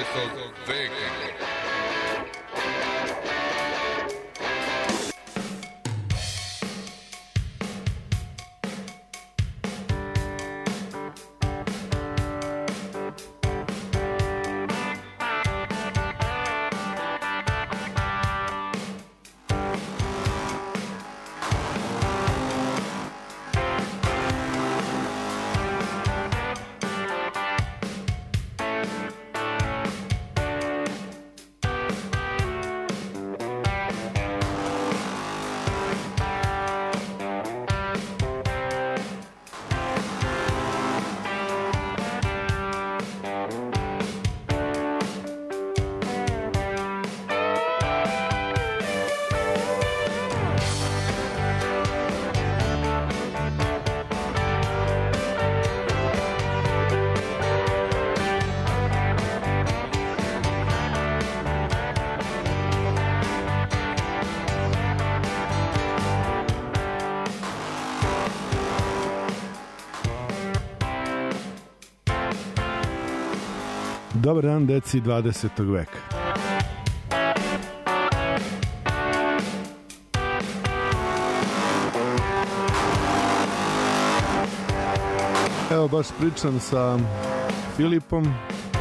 veka. Dobar dan, deci 20. veka. Evo, baš pričam sa Filipom.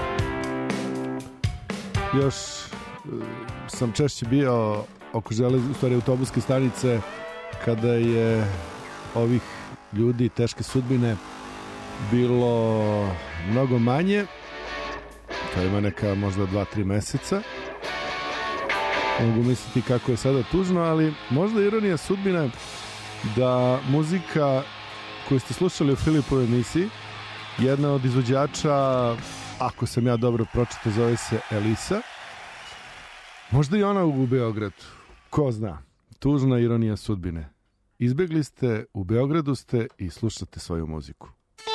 Još sam češće bio oko autobuske stanice kada je ovih ljudi teške sudbine bilo mnogo manje. To ima neka možda 2-3 meseca. Mogu misliti kako je sada tužno, ali možda ironija sudbine da muzika koju ste slušali u Filipovoj emisiji, jedna od izvođača, ako sam ja dobro pročitao, zove se Elisa. Možda i ona u Beogradu. Ko zna? Tužna ironija sudbine. Izbegli ste, u Beogradu ste i slušate svoju muziku.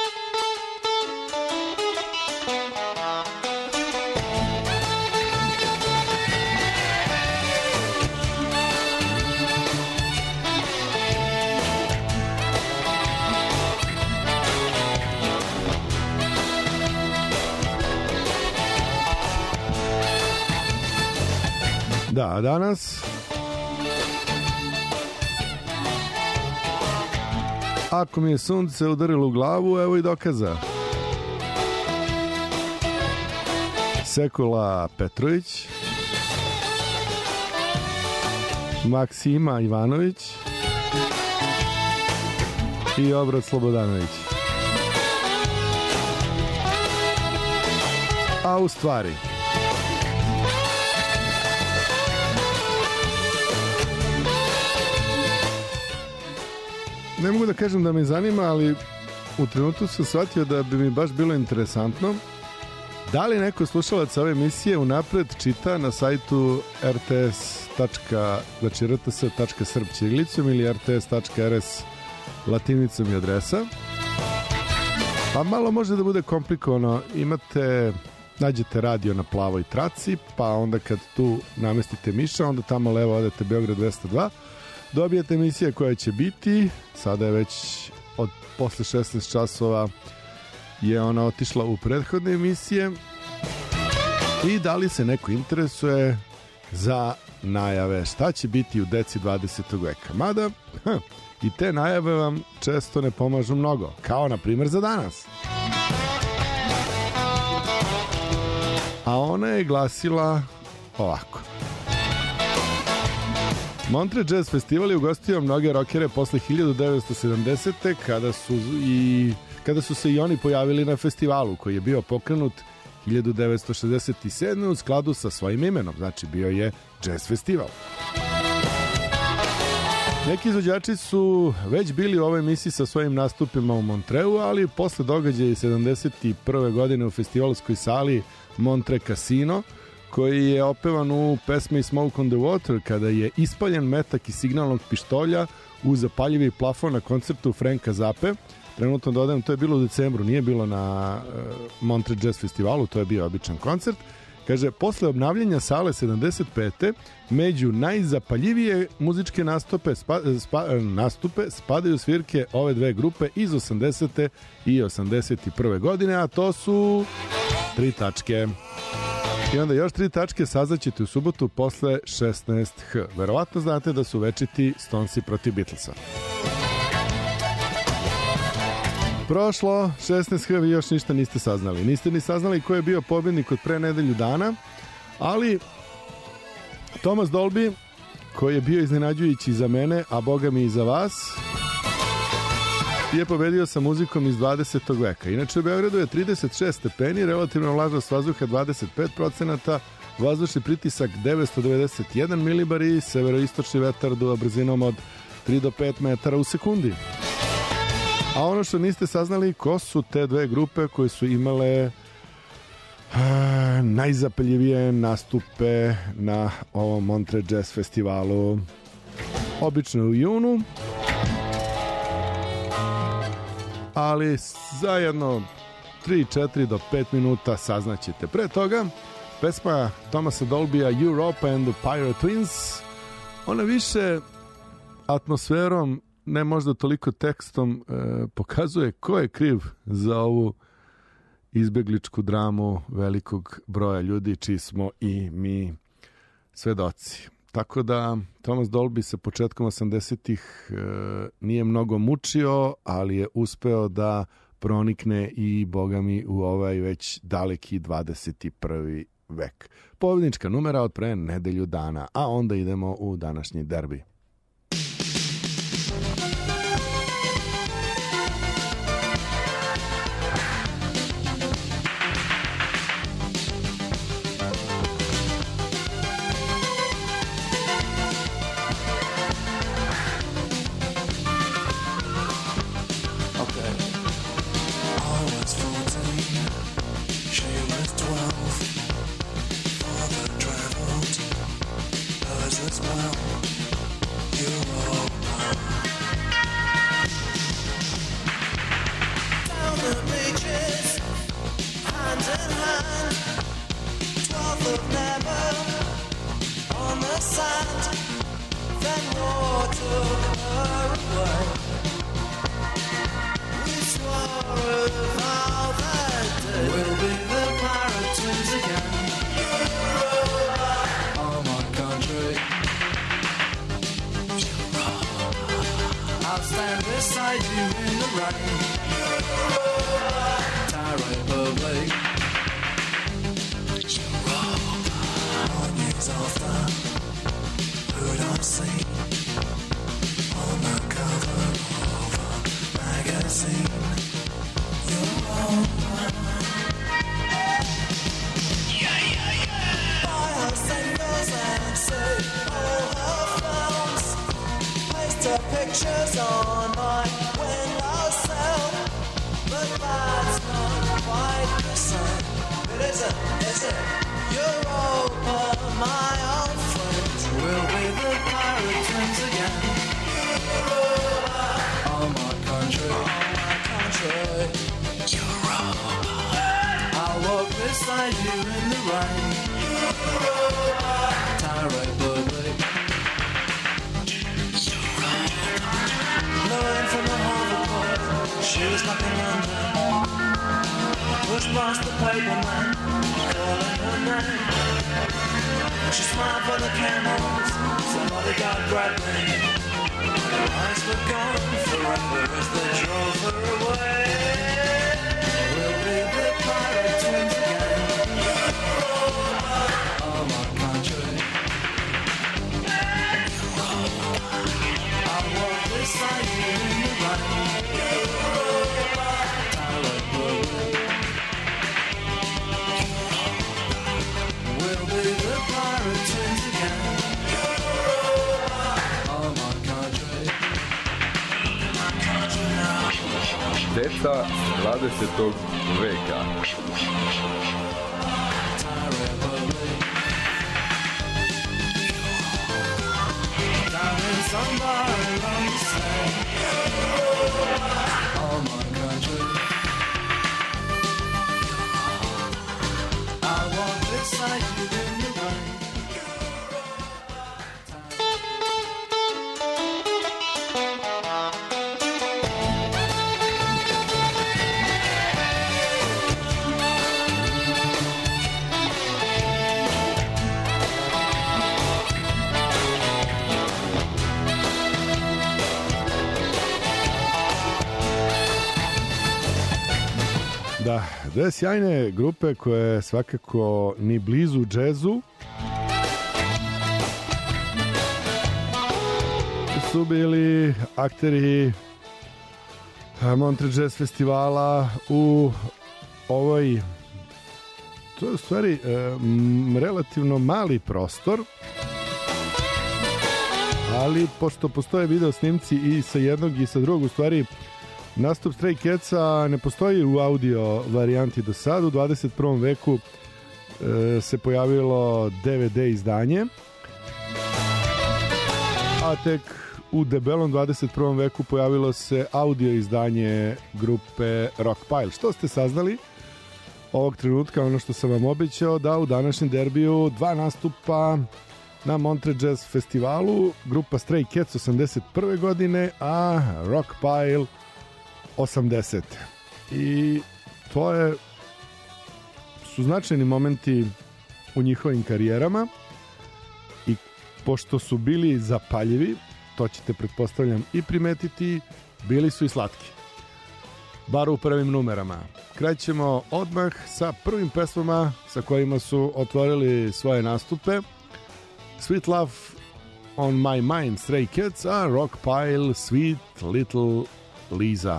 Da, danas ako mi je sunce udarilo u glavu, evo i dokaza. Sekula Petrović, Maksima Ivanović i Obrat Slobodanović. A u stvari ne mogu da kažem da me zanima, ali u trenutku sam shvatio da bi mi baš bilo interesantno da li neko slušalac ove emisije unapred čita na sajtu rts.srb ćirilicom ili rts.rs latinicom i adresa. Pa malo može da bude komplikovano. Nađete radio na plavoj traci, pa onda kad tu namestite miša, onda tamo levo odete Beograd 202, dobijete emisije koja će biti, sada je već od posle 16 časova je ona otišla u prethodne emisije. I da li se neko interesuje za najave šta će biti u deci 20. veka. Mada, i te najave vam često ne pomažu mnogo, kao na primjer za danas. A ona je glasila ovako. Montreux Jazz Festival je ugostio mnoge rokere posle 1970. kada su se i oni pojavili na festivalu koji je bio pokrenut 1967. u skladu sa svojim imenom, znači bio je Jazz Festival. Neki izvođači su već bili u ovoj emisiji sa svojim nastupima u Montreuxu, ali posle događaja 71. godine u festivalskoj sali Montreux Casino, koji je opevan u pesmi Smoke on the Water, kada je ispaljen metak iz signalnog pištolja u zapaljivi plafon na koncertu Franka Zappe. Trenutno dodajem, to je bilo u decembru, nije bilo na Montreux Jazz Festivalu, to je bio običan koncert. Kaže, posle obnavljanja sale 75. među najzapaljivije muzičke nastupe spadaju svirke ove dve grupe iz 80. i 81. godine, a to su 3 tačke. I onda još 3 tačke saznaćete u subotu posle 16h. Verovatno znate da su večiti Stonesi protiv Beatlesa. Prošlo 16h, vi još ništa niste saznali. Niste ni saznali ko je bio pobjednik od pre nedelju dana, ali Thomas Dolby, koji je bio iznenađujući za mene, a boga mi i za vas, je pobedio sa muzikom iz 20. veka. Inače u Beogradu je 36 stepeni, relativna vlažnost vazduha 25%, vazdušni pritisak 991 milibar i severoistočni vetar duva brzinom od 3 do 5 metara u sekundi. A ono što niste saznali, ko su te dve grupe koje su imale najzapeljivije nastupe na ovom Montreux Jazz festivalu, obično u junu, ali za jedno 3, 4 do 5 minuta saznaćete. Pre toga, pesma Thomasa Dolbya Europa and the Pirate Twins, ona više atmosferom, ne možda toliko tekstom, pokazuje ko je kriv za ovu izbegličku dramu velikog broja ljudi, čiji smo i mi svedoci. Tako da Thomas Dolby se početkom 80-ih nije mnogo mučio, ali je uspeo da pronikne i, boga mi, u ovaj već daleki 21. vek. Pobjednička numera od pre nedelju dana, a onda idemo u današnji derbi. Deca 20. veka. Da, dve sjajne grupe koje svakako ni blizu džezu su bili akteri Montreux Jazz festivala u ovoj, to je u stvari relativno mali prostor, ali pošto postoje video snimci i sa jednog i sa drugog, u stvari nastup Stray Catsa ne postoji u audio varijanti do sad. U 21. veku se pojavilo DVD izdanje, a tek u debelom 21. veku pojavilo se audio izdanje grupe Rockpile. Što ste saznali ovog trenutka, ono što sam vam obećao, da u današnjem derbiju dva nastupa na Montreux Jazz festivalu, grupa Stray Cats 81. godine, a Rockpile 80. I to su značajni momenti u njihovim karijerama i pošto su bili zapaljivi, to ćete pretpostavljam i primetiti, bili su i slatki. Bar u prvim numerama. Krećemo odmah sa prvim pesmama sa kojima su otvorili svoje nastupe. Sweet Love on My Mind, Stray Cats, a Rockpile, Sweet Little Lisa.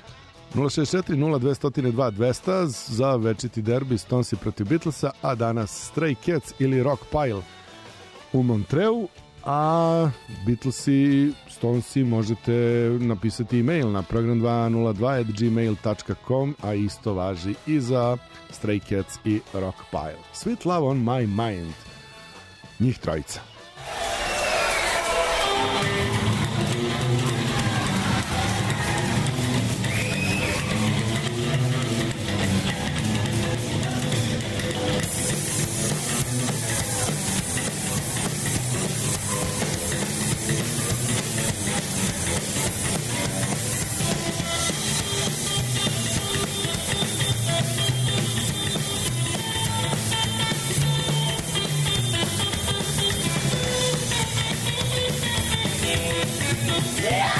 064-0202-200 za večiti derbi Stonesi protiv Beatlesa, a danas Stray Cats ili Rockpile u Montreu, a Beatlesi, Stonesi možete napisati e-mail na program202@gmail.com, a isto važi i za Stray Cats i Rockpile. Sweet Love on My Mind, njih trojica. Yeah!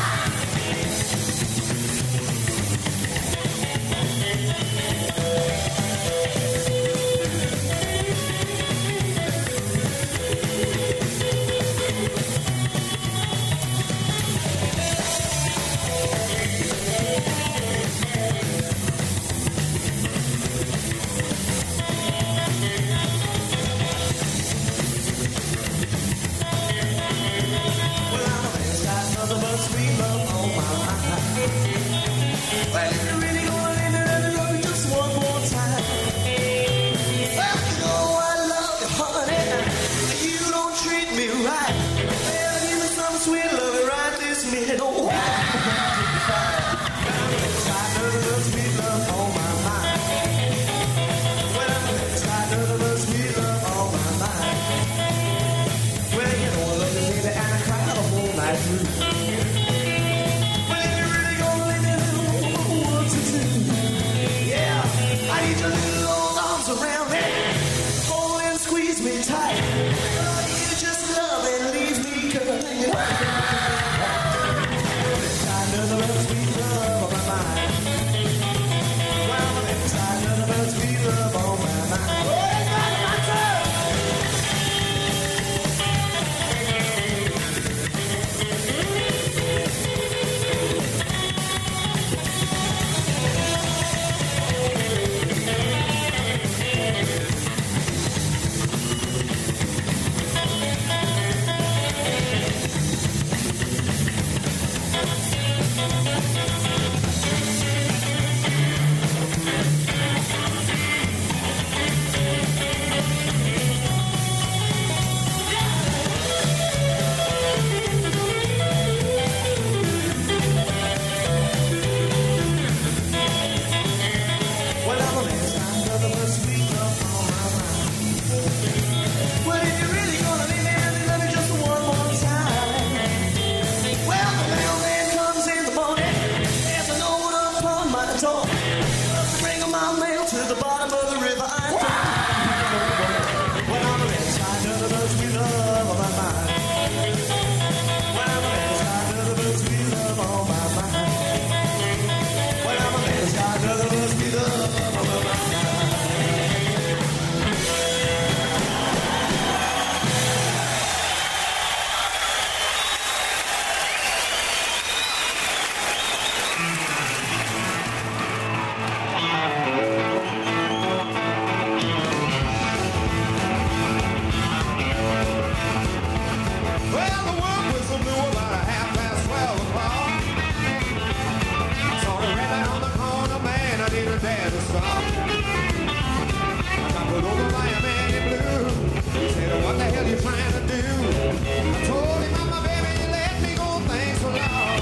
had to stop. I got pulled over by a man in blue. He said, what the hell you trying to do? I told him, my baby, you let me go, thanks a lot.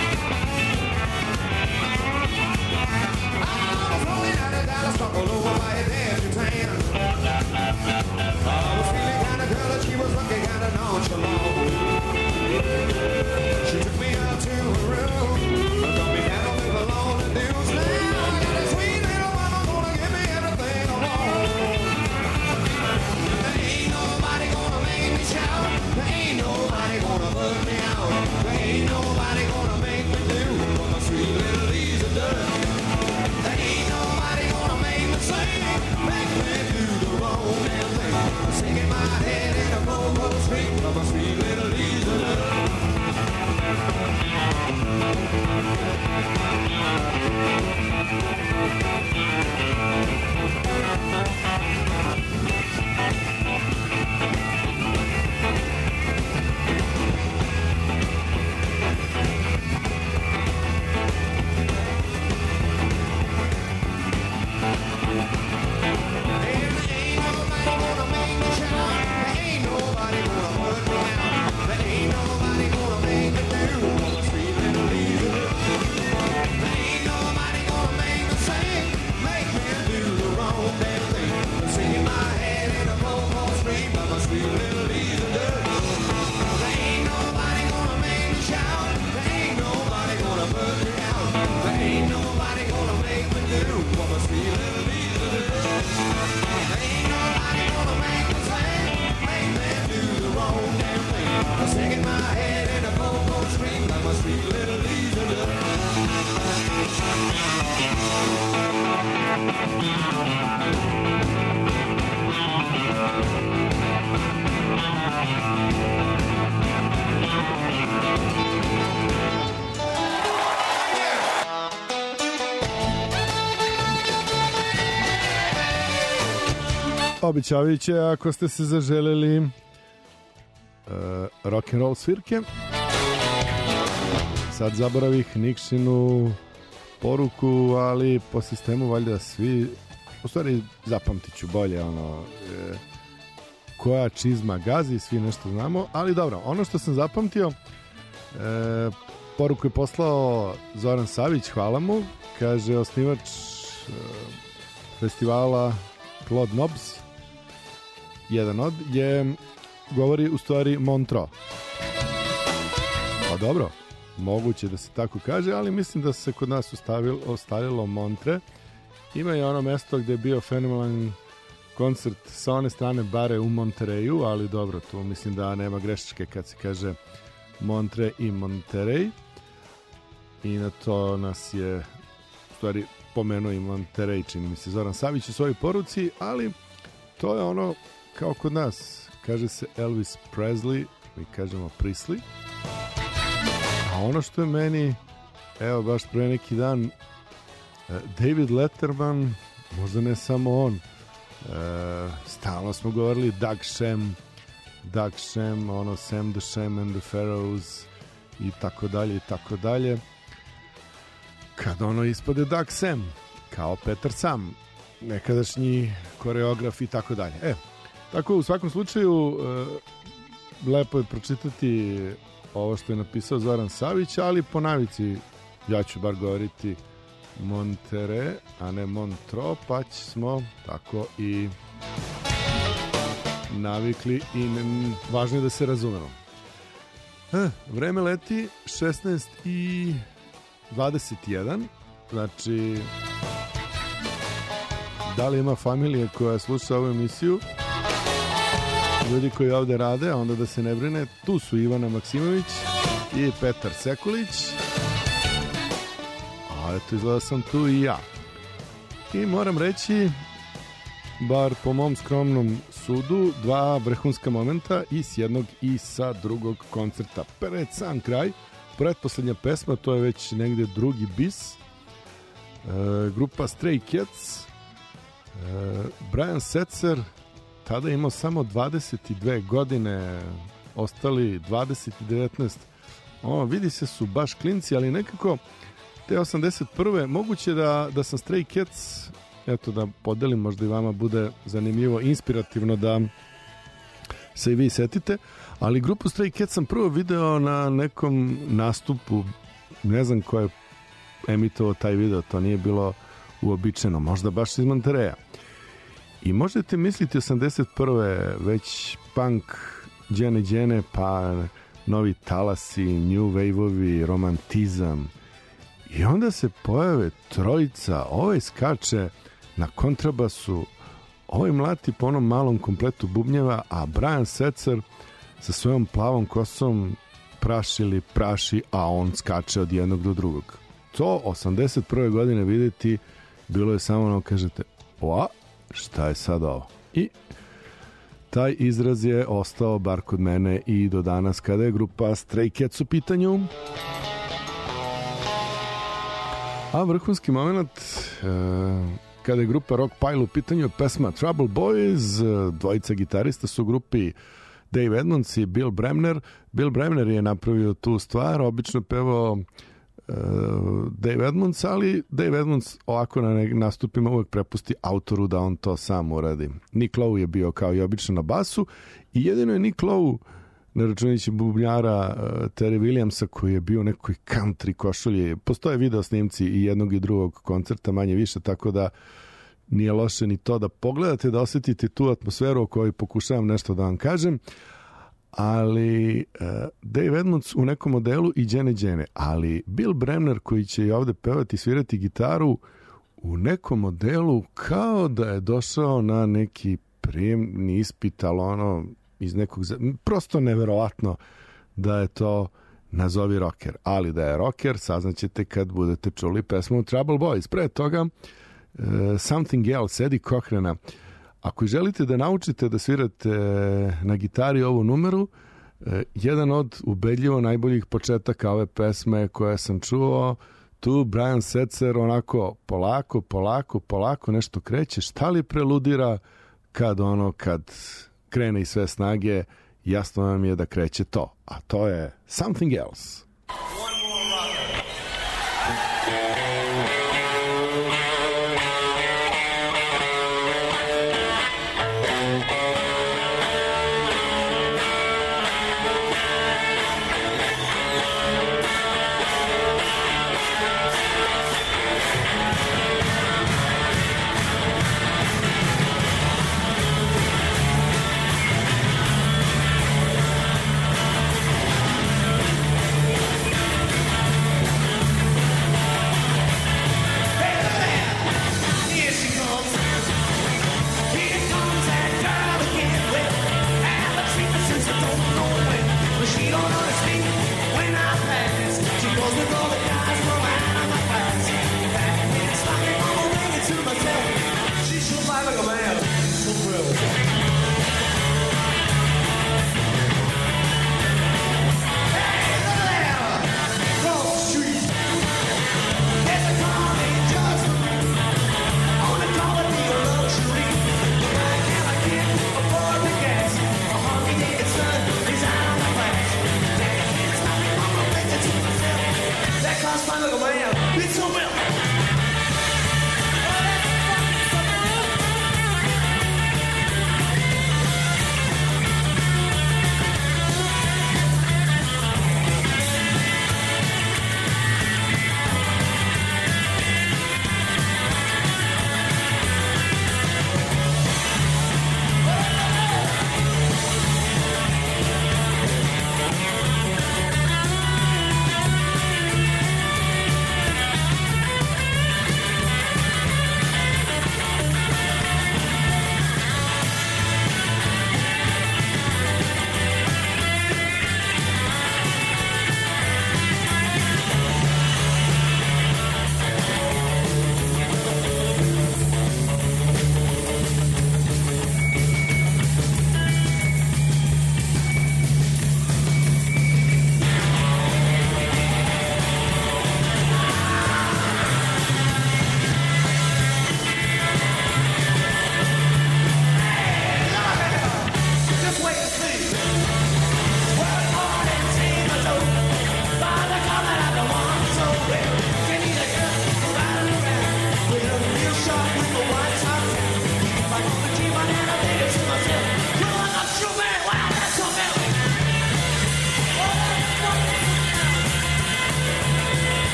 I was rolling out of Dallas, stumbled over by a debutante. I was feeling kind of girl and she was looking kind of nonchalant. She took me up to her room, got me down with a long and dudes. Now I got a sweet little mama gonna give me everything I want. There ain't nobody gonna make me shout. There ain't nobody gonna put me out. There ain't nobody gonna make me do what my sweet little Lisa does. There ain't nobody gonna make me sing, make me do the wrong damn thing. Singing my head in a go-go street, but my sweet little Lisa does. Običavajuće, ako ste se zaželeli rock'n'roll svirke. Sad zaboravih Nikšinu poruku, ali po sistemu valjda svi, u stvari zapamtit ću bolje koja čizma gazi, svi nešto znamo, ali dobro, ono što sam zapamtio, poruku je poslao Zoran Savić, hvala mu, kaže osnivač festivala Claude Nobs, jedan od, govori u stvari Montreux. Pa dobro, moguće da se tako kaže, ali mislim da se kod nas ostavilo Montre. Ima je ono mesto gde je bio fenomenalan koncert sa one strane bare u Montereju, ali dobro, tu mislim da nema greške kad se kaže Montre i Monterey. I na to nas je u stvari pomenuo i Monterey, čini mi se Zoran Savić u svojoj poruci, ali to je ono kao kod nas. Kaže se Elvis Presley, mi kažemo Prisley. A ono što je meni, evo baš pre neki dan, David Letterman, možda ne samo on, stalno smo govorili Doug Sham, ono Sam the Sham and the Pharaohs i tako dalje. Kad ono ispade Doug Sam, kao Petar Sam, nekadašnji koreograf i tako dalje. Tako u svakom slučaju lepo je pročitati ovo što je napisao Zoran Savić, ali po navici ja ću bar govoriti Monterey, a ne Montreux, pa smo tako i navikli i važno je da se razumemo. Vreme leti 16:21, znači da li ima familije koja sluša ovu emisiju, ljudi koji ovde rade, onda da se ne brine, tu su Ivana Maksimović i Petar Sekulić, a eto izgleda sam tu i ja. I moram reći, bar po mom skromnom sudu, dva vrhunska momenta i s jednog i sa drugog koncerta. Pred sam kraj, pretposlednja pesma, to je već negde drugi bis, grupa Stray Cats, Brian Setzer, tada imao samo 22 godine, ostali 20 i 19. Vidi se su baš klinci, ali nekako te 81. Moguće da sam Stray Cats, eto da podelim, možda i vama bude zanimljivo, inspirativno da se i vi setite, ali grupu Stray Cats sam prvo video na nekom nastupu, ne znam ko je emitovao taj video, to nije bilo uobičajeno, možda baš iz Montereja. I možete misliti 81. već punk, džene, pa novi talasi, new wave-ovi, romantizam. I onda se pojave trojica, ovaj skače na kontrabasu, ovaj mlati po onom malom kompletu bubnjeva, a Brian Setzer sa svojom plavom kosom praši, a on skače od jednog do drugog. To 81. godine vidjeti bilo je samo ono, kažete, šta je sad ovo? I taj izraz je ostao bar kod mene i do danas kada je grupa Stray Cats u pitanju. A vrhunski moment kada je grupa Rock Pile u pitanju je pesma Trouble Boys, dvojica gitarista su u grupi Dave Edmunds i Bill Bremner. Bill Bremner je napravio tu stvar, obično pevao Dave Edmunds, ali Dave Edmunds ovako na nastupima uvek prepusti autoru da on to sam uradi. Nick Lowe je bio kao i obično na basu i jedino je Nick Lowe, ne računajući bubnjara Terry Williamsa koji je bio u nekoj country košulji. Postoje video snimci i jednog i drugog koncerta manje više, tako da nije loše ni to da pogledate, da osjetite tu atmosferu o kojoj pokušavam nešto da vam kažem. Ali Dave Edmunds u nekom modelu i džene, ali Bill Bremner koji će i ovde pevati i svirati gitaru u nekom modelu kao da je došao na neki prijemni ispit, ali ono iz nekog, prosto neverovatno da je to nazovi rocker, ali da je rocker saznaćete kad budete čuli pesmu Trouble Boys. Pre toga Something Else, Eddie Cochrana. Ako želite da naučite da svirate na gitari ovu numeru, jedan od ubedljivo najboljih početaka ove pesme koje sam čuo, tu Brian Setzer onako polako nešto kreće, šta li preludira kad krene iz sve snage, jasno vam je da kreće to, a to je Something Else.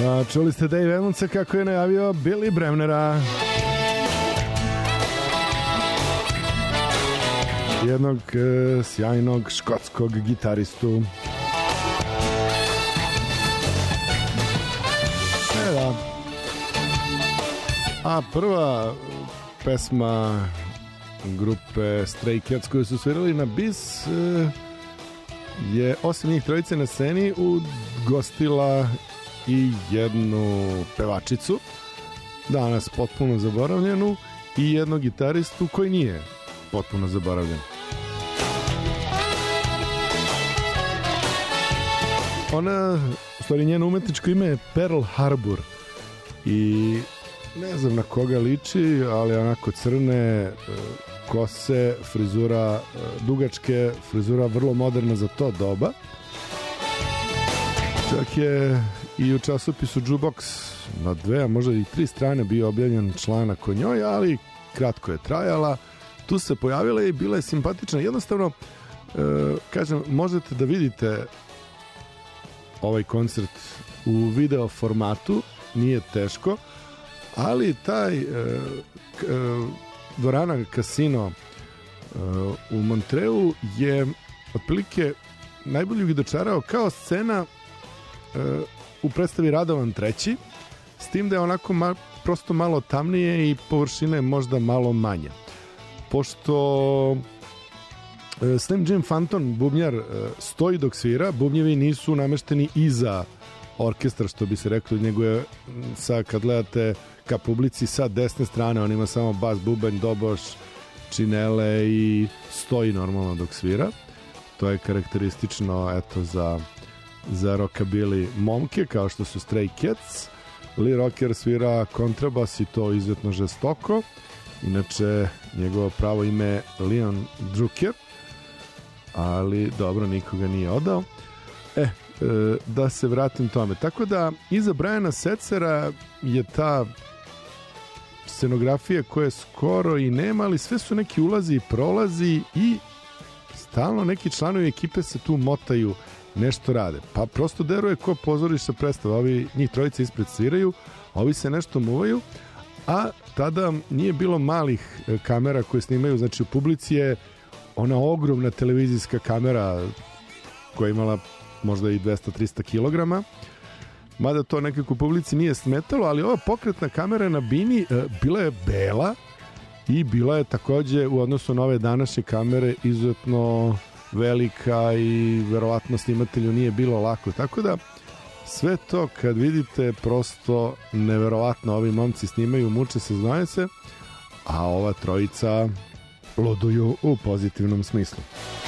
Čuli ste Dave Edmundsa kako je najavio Billy Bremnera, jednog sjajnog škotskog gitaristu. Da. A prva pesma grupe Stray Cats koju su svirali na bis je osim njih trojice na sceni ugostila i jednu pevačicu, danas potpuno zaboravljenu, i jednog gitaristu koji nije potpuno zaboravljen. Ona, u stvari njeno umetničko ime je Pearl Harbor i ne znam na koga liči, ali onako crne kose, frizura dugačke, frizura vrlo moderna za to doba. Čak je i u časopisu Jukebox na 2, a možda i 3 strane bio objavljen članak o njoj, ali kratko je trajala. Tu se pojavila i bila je simpatična. Jednostavno, kažem, možete da vidite ovaj koncert u video formatu, nije teško, ali taj dvorana Casino u Montreu je otprilike najbolje ga dočarao kao scena u predstavi Radovan III, s tim da je onako prosto malo tamnije i površine možda malo manje. Pošto Slim Jim Phantom, bubnjar, stoji dok svira, bubnjevi nisu namešteni iza orkestra, što bi se reklo, nego je kad gledate ka publici sa desne strane, on ima samo bas, bubanj, doboš, činele i stoji normalno dok svira. To je karakteristično, eto, za rockabilly momke, kao što su Stray Cats. Lee Rocker svira kontrabas i to izuzetno žestoko. Inače, njegovo pravo ime je Leon Drucker, ali dobro, nikoga nije odao. Da se vratim tome. Tako da, iza Briana Setzera je ta scenografija koja skoro i nema, ali sve su neki ulazi i prolazi i stalno neki članovi ekipe se tu motaju, nešto rade. Pa prosto deruje ko pozorišta predstava. Ovi njih trojice ispred sviraju, ovi se nešto muvaju, a tada nije bilo malih kamera koje snimaju, znači u publici je ona ogromna televizijska kamera koja je imala možda i 200-300 kilograma, mada to nekako u publici nije smetalo, ali ova pokretna kamera na bini bila je bela i bila je takođe u odnosu na ove današnje kamere izuzetno velika i verovatno snimatelju nije bilo lako. Tako da sve to kad vidite prosto neverovatno, ovi momci snimaju, muče se, znaju se, a ova trojica luduju u pozitivnom smislu.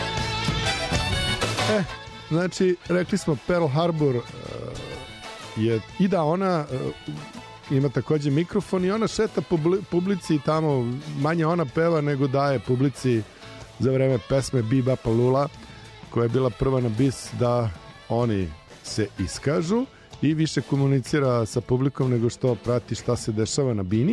Znači, rekli smo Pearl Harbor je i da ona ima takođe mikrofon i ona šeta publici i tamo manje ona peva nego daje publici za vreme pesme Bebop'a Lula, koja je bila prva na bis da oni se iskažu i više komunicira sa publikom nego što prati šta se dešava na bini.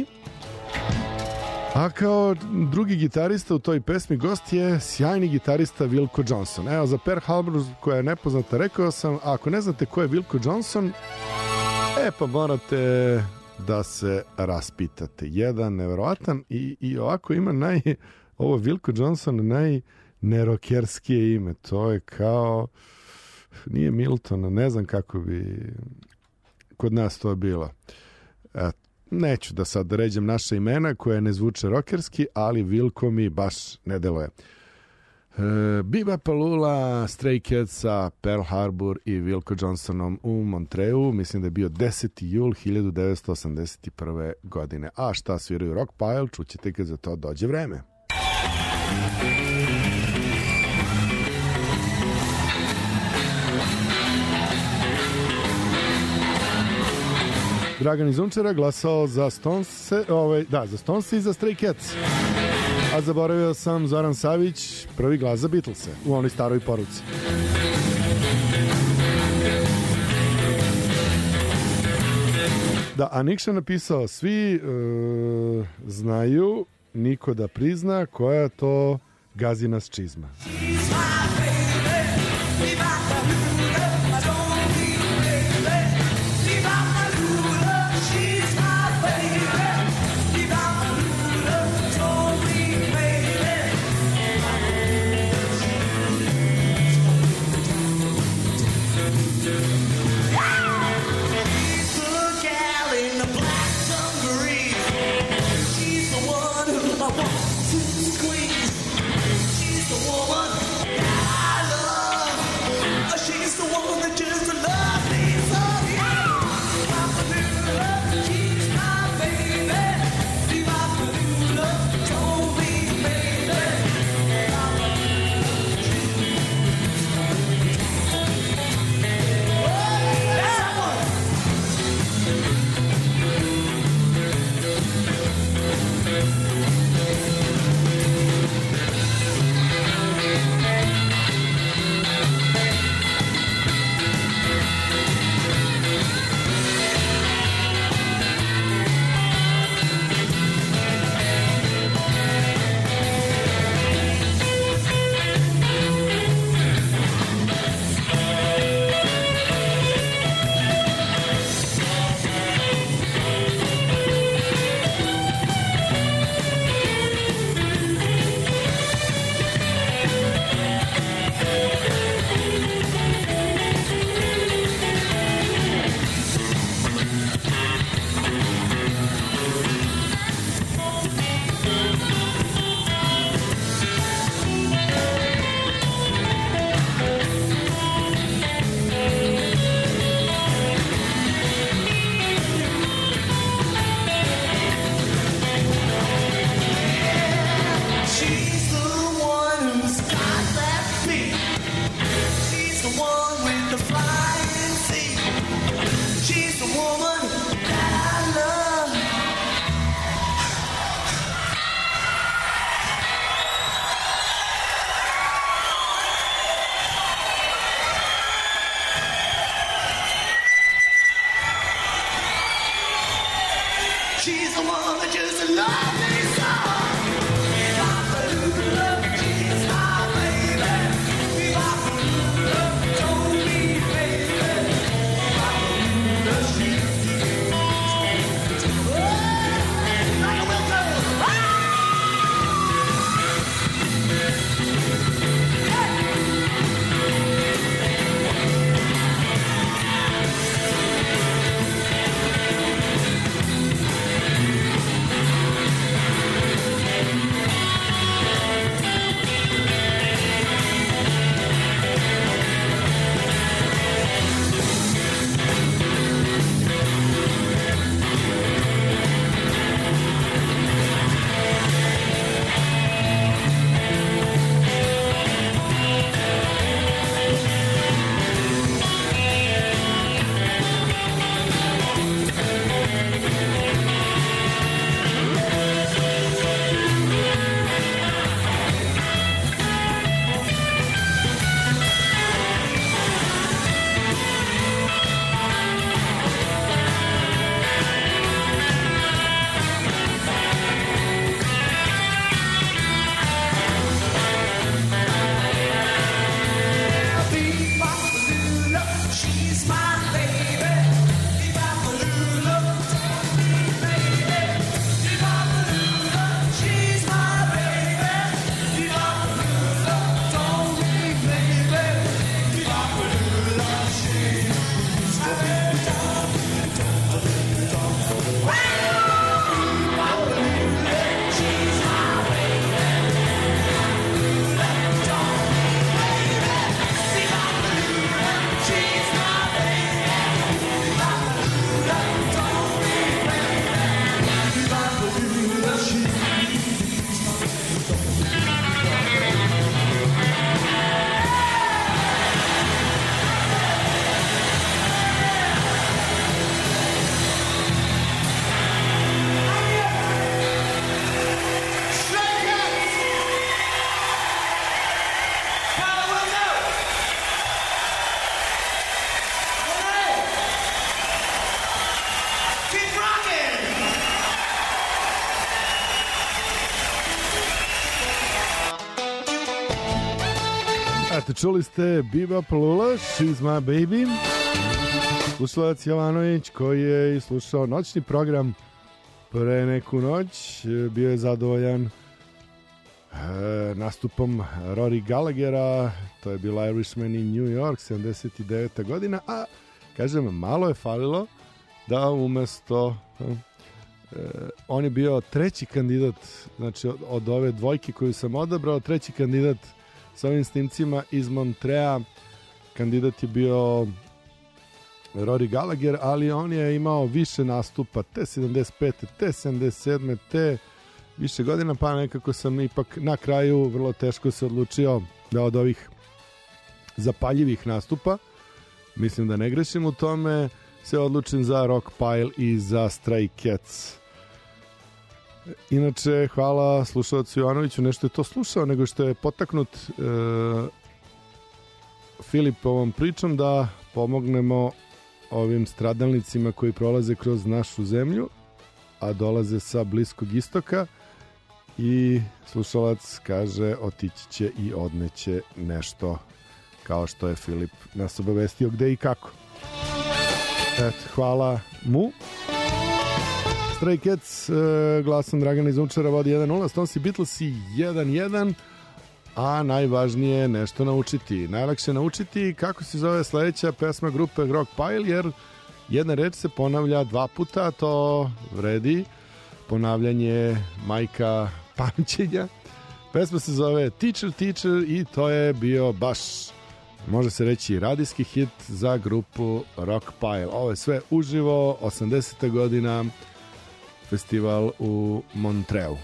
A kao drugi gitarista u toj pesmi gost je sjajni gitarista Wilko Johnson. Evo, za Pearl Harbor, koja je nepoznata, rekao sam, ako ne znate ko je Wilko Johnson, pa morate da se raspitate. Jedan neverovatan i ovako ima ovo Wilko Johnson najnerokerskije ime. To je kao, nije Milton, ne znam kako bi kod nas to bilo. Neću da sad ređem naša imena koje ne zvuče rokerski, ali Wilko mi baš ne deluje. Bebop'a Lula, Stray Catsa, Pearl Harbor i Wilko Johnsonom u Montreu, mislim da je bio 10. jul 1981. godine. A šta sviraju Rockpile, čućete kad za to dođe vreme. Dragan iz Unčara glasao za Stones, za Stones i za Stray Cats. A zaboravio sam Zoran Savić, prvi glas za Beatlese u onoj staroj poruci. Da, a Nikša napisao, svi znaju, niko da prizna koja to gazi nas čizma. one with the flying feet. She's the woman that I love. She's the one that just loves me so. If I lose love, she's my baby. If I lose love, don't be baby. If I lose love, she's like a willow. She's my baby. If I lose love, don't be baby. If I lose love, she's my baby. If I lose love, don't be baby. If I lose love, she's my baby. Čuli ste Bebop Lula, She's My Baby. Slušalac Jovanović koji je slušao noćni program pre neku noć bio je zadovoljan nastupom Rory Gallaghera, to je bila Irishman in New York 79. godina, a kažem, malo je falilo da umesto on je bio treći kandidat, znači od ove dvojke koju sam odabrao, treći kandidat sa ovim snimcima iz Montreja. Kandidat je bio Rory Gallagher, ali on je imao više nastupa, te 75. te 77. te više godina, pa nekako sam ipak na kraju vrlo teško se odlučio da od ovih zapaljivih nastupa, mislim da ne grešim u tome, se odlučim za Rock Pile i za Stray Cats. Inače, hvala slušalcu Jovanoviću, nešto je to slušao, nego što je potaknut Filipovom pričom da pomognemo ovim stradalnicima koji prolaze kroz našu zemlju, a dolaze sa Bliskog istoka, i slušalac kaže otići će i odneće nešto, kao što je Filip nas obavestio gde i kako. Eto, hvala mu. Stray Cats, glasom Dragana iz Umčara, vodi 1-0, Stonesi Beatlesi 1-1, a najvažnije je nešto naučiti. Najlakše naučiti kako se zove sledeća pesma grupe Rock Pile, jer jedna reč se ponavlja dva puta, to vredi. Ponavljanje majka pamćenja. Pesma se zove Teacher, Teacher i to je bio baš, može se reći, radijski hit za grupu Rock Pile. Ovo je sve uživo, 80. godina, festival u Montreu.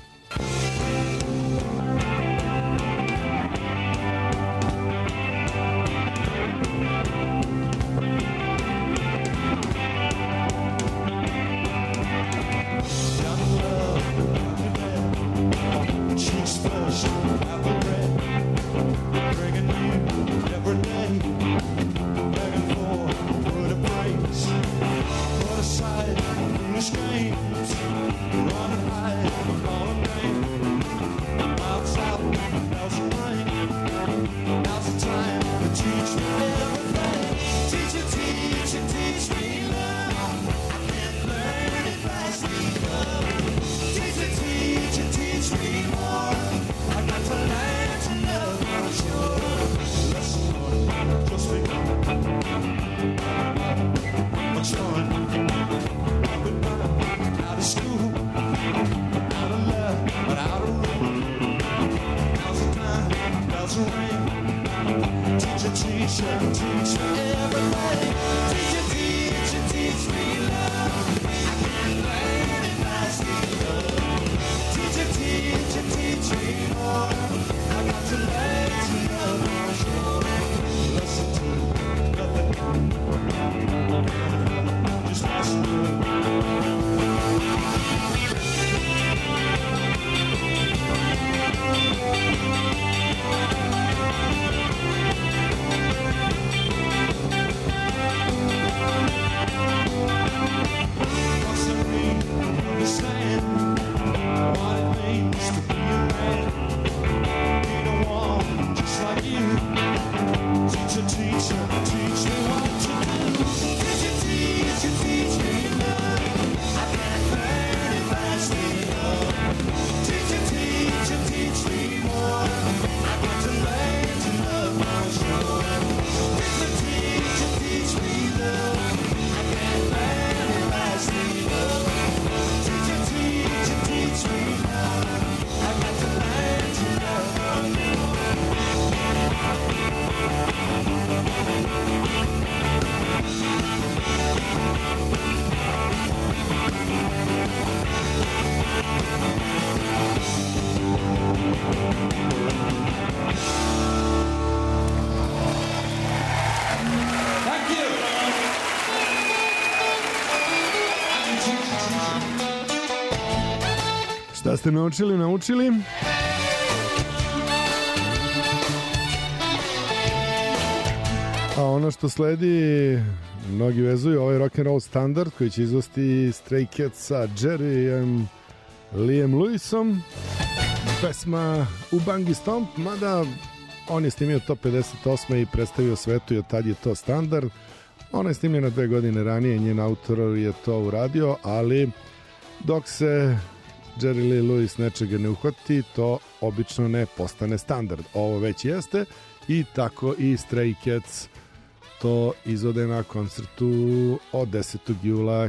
Teacher, teacher, teach me everything. Teacher, teacher, teach me love. I can't learn if I see love. Teacher, teacher, teach me more. I got to learn to love my shore. Listen to nothing. Just listen to it. Understand what it means to be a man. Need a woman just like you. Teacher, teacher, teach me what to do. Teacher, teacher, teach me love. I can't learn if I stay love. Teacher, teacher, teach me more. I got to learn to love my shore. Teacher, teacher, teach me love. I can't learn if I stay love. Teacher, teach me love. I got to learn to love you. Thank you. Šta ste naučili? A ono što sledi, mnogi vezuju ovaj rock'n'roll standard koji će izvesti Stray Cats sa Jerryem Liam Lewisom, pesma Ubangi Stomp, mada on je snimio to 58. i predstavio svetu i od tad je to standard. Ona je snimljena 2 godine ranije, njen autor je to uradio, ali dok se Jerry Lee Lewis nečega ne uhvati, to obično ne postane standard. Ovo već jeste i tako i Stray Cats to izvode na koncertu od 10. jula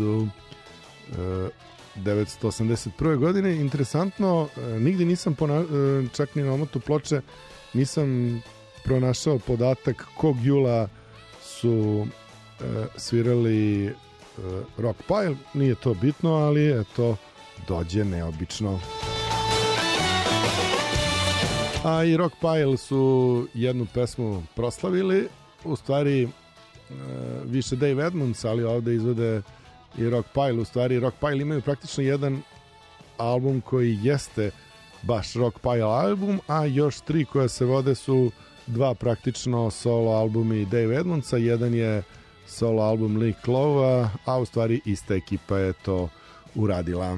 1981. godine. Interesantno, nigdje nisam čak ni na omotu ploče nisam pronašao podatak kog jula su svirali Rock Pile. Nije to bitno, ali je to dođe neobično. A i Rock Pile su jednu pesmu proslavili, u stvari više Dave Edmunds, ali ovde izvode i Rock Pile. U stvari Rock Pile imaju praktično jedan album koji jeste baš Rock Pile album, a još 3 koja se vode su 2 praktično solo albumi Dave Edmundsa, jedan je solo album Lee Clova, a u stvari ista ekipa je to uradila.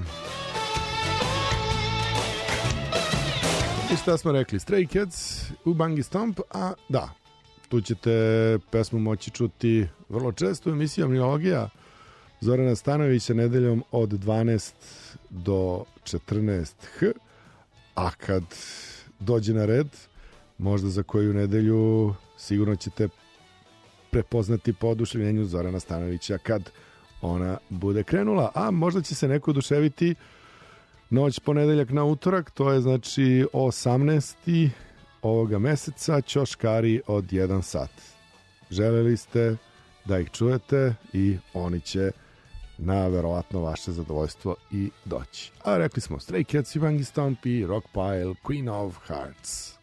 I šta smo rekli? Stray Cats, Ubangi Stomp, a da, tu ćete pesmu moći čuti vrlo često u emisiji Omniologija Zorana Stanovića nedeljom od 12 do 14h, a kad dođe na red, možda za koju nedelju sigurno ćete prepoznati po oduševljenju Zorana Stanovića kad ona bude krenula, a možda će se neko oduševiti noć ponedeljak na utorak, to je znači 18. ovoga meseca, Ćoškari od 1 sat. Želeli ste da ih čujete i oni će na verovatno vaše zadovoljstvo i doći. A rekli smo Stray Cats, Ubangi Stomp i Rock Pile, Queen of Hearts.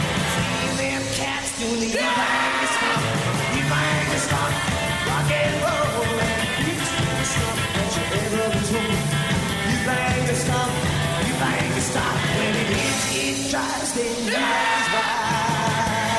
Rock and roll. stay that's why.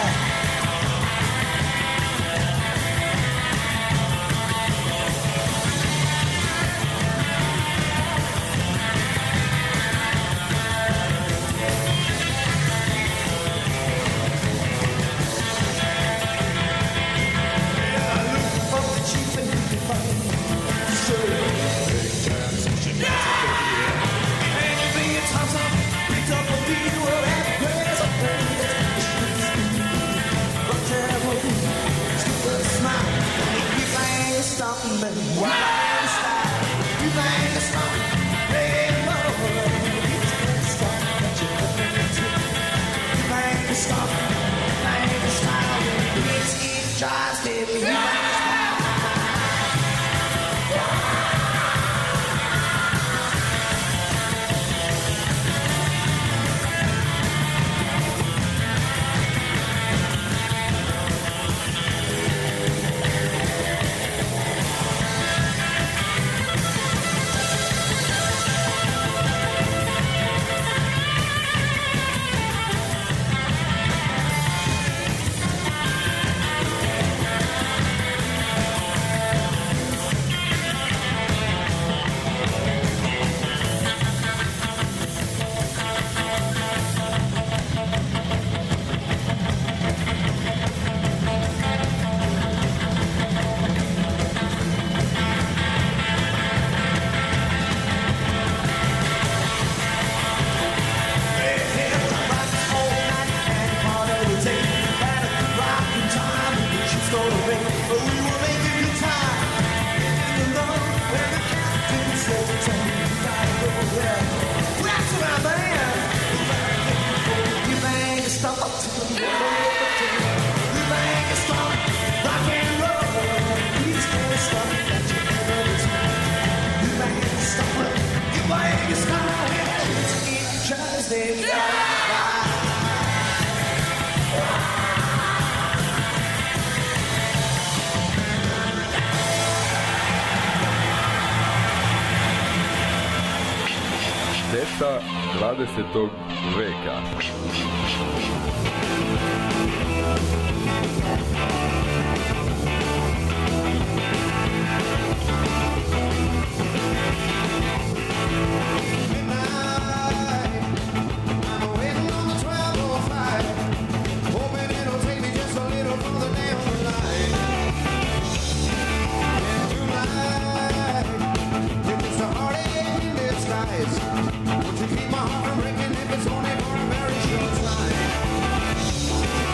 Šteta 20. veka. Keep my heart from breaking if it's only for a very short time.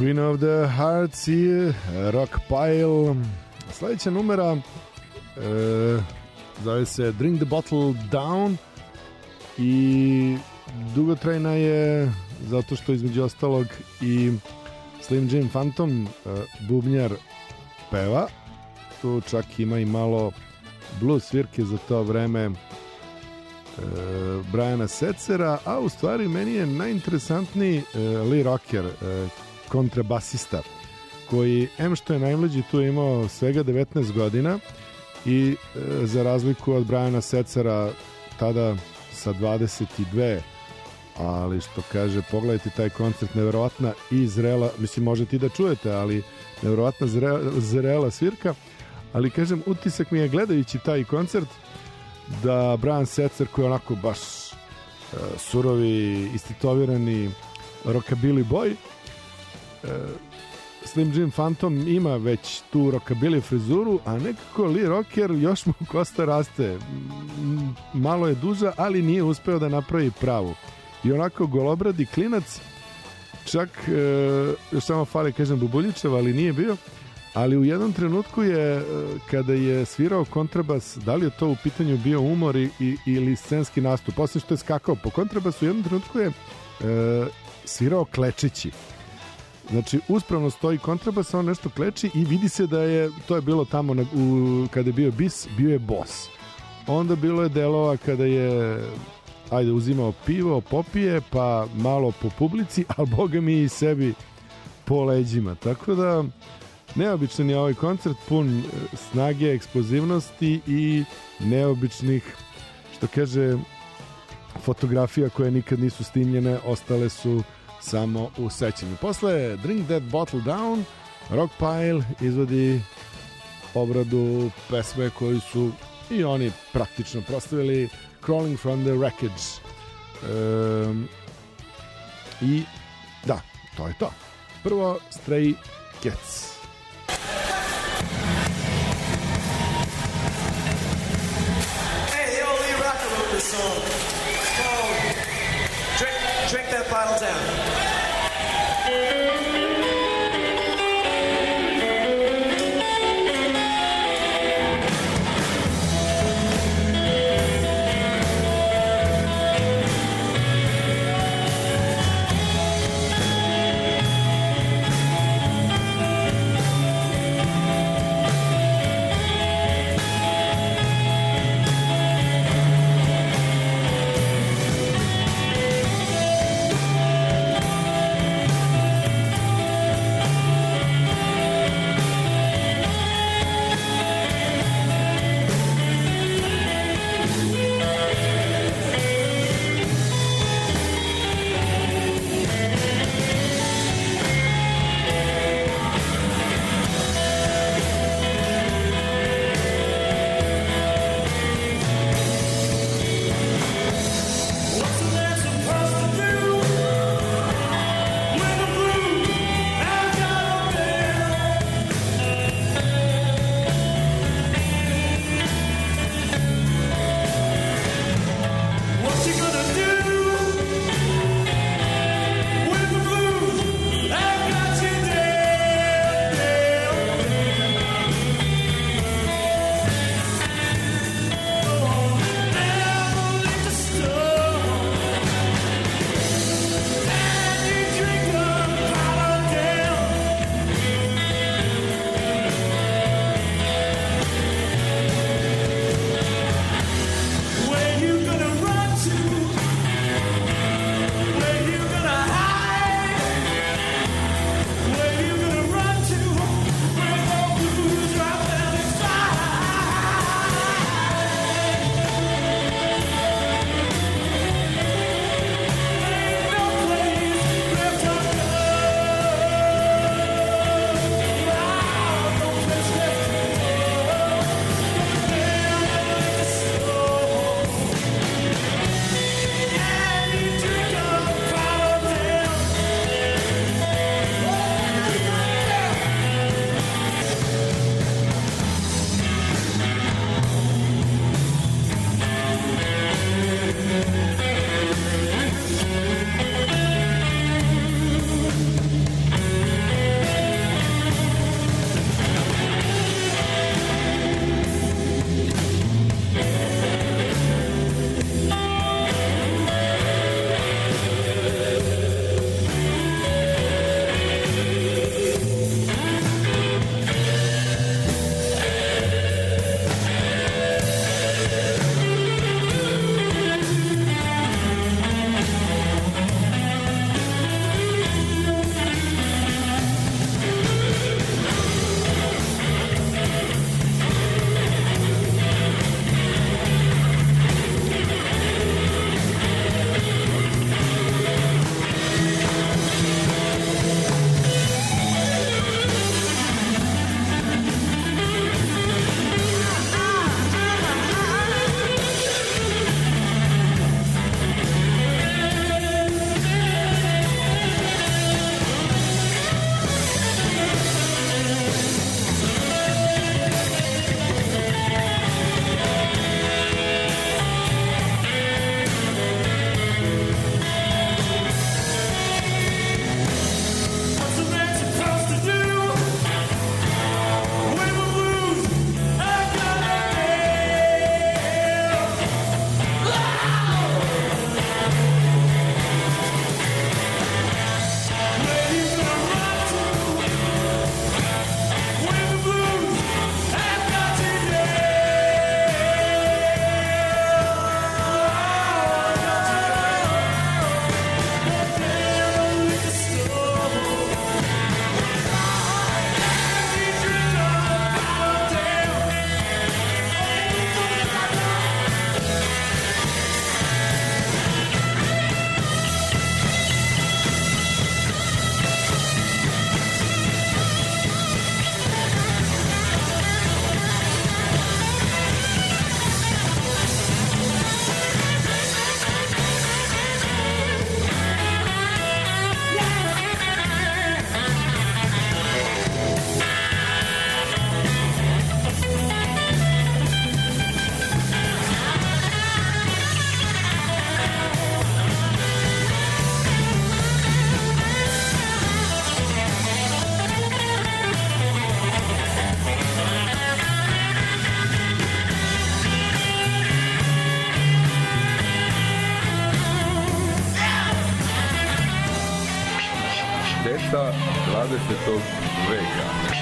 Queen of the Hearts i Rock Pile. Sljedeća numera zove se Drink the Bottle Down i dugotrajna je zato što između ostalog i Slim Jim Phantom bubnjar peva. Tu čak ima i malo blues svirke za to vreme Briana Setzera, a u stvari meni je najinteresantniji Lee Rocker, kontrabasista, koji što je najmlađi tu imao svega 19 godina i za razliku od Briana Setzera tada sa 22, ali što kaže, pogledajte taj koncert, neverovatna i zrela, mislim možete i da čujete, ali neverovatna zrela svirka, ali kažem, utisak mi je gledajući taj koncert da Brian Setzer, koji je onako baš surovi, istetovirani rockabilly boy, Slim Jim Phantom ima već tu rockabilly frizuru, a nekako Lee Rocker još mu kosta raste, malo je duža, ali nije uspeo da napravi pravu i onako golobradi klinac, čak još samo fali, kažem, Bubuljičeva, ali nije bio. Ali u jednom trenutku je, kada je svirao kontrabas, da li je to u pitanju bio umor ili scenski nastup, poslije što je skakao po kontrabasu, u jednom trenutku je svirao klečeći. Znači, uspravno stoji kontrabas, on nešto kleči i vidi se da je, to je bilo tamo kada je bio bis, bio je bos. Onda bilo je delova kada je uzimao pivo, popije, pa malo po publici, ali boga mi i sebi po leđima. Tako da neobičan je ovaj koncert, pun snage, eksplozivnosti i neobičnih, što kaže, fotografija koje nikad nisu snimljene, ostale su samo u sećanju. Posle Drink That Bottle Down, Rock Pile izvodi obradu pesme koju su i oni praktično proslavili, Crawling from the Wreckage. I da, to je to. Prvo Stray Cats. Song. It's called Drink That Bottle Down. Šteta 20. veka.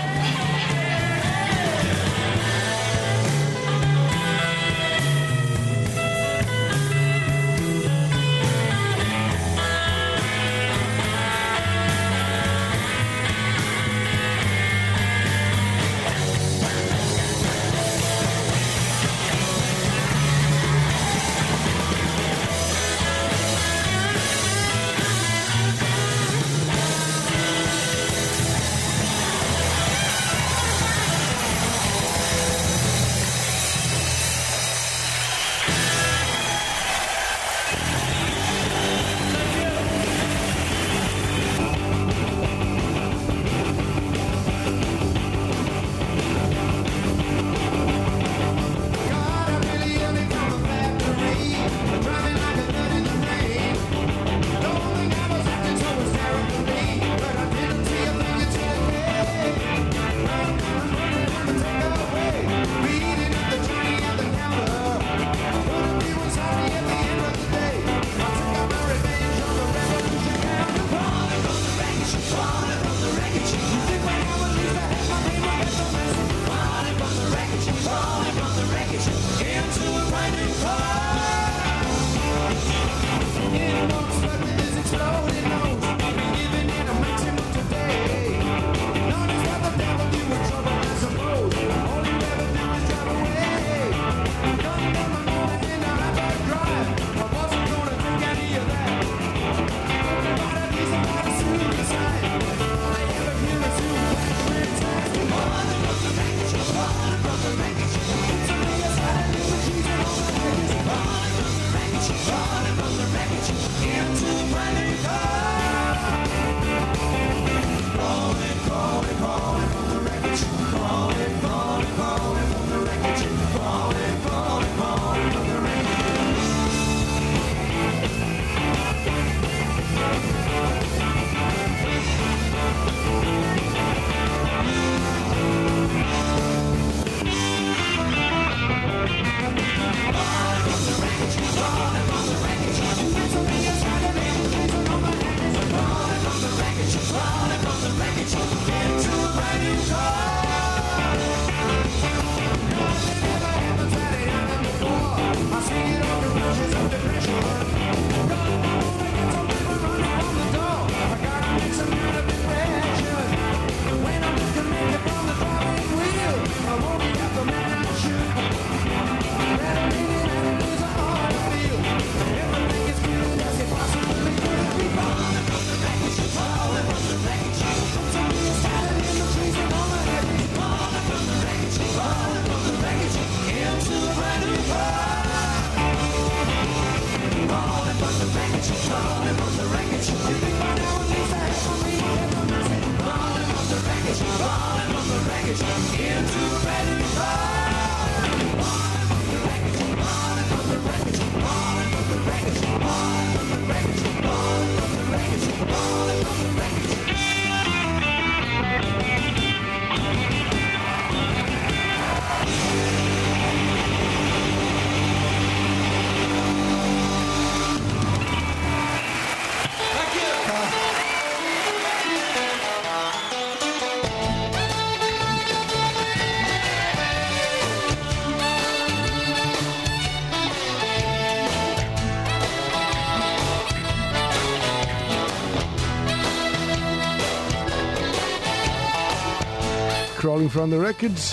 Crawling from the Wreckage,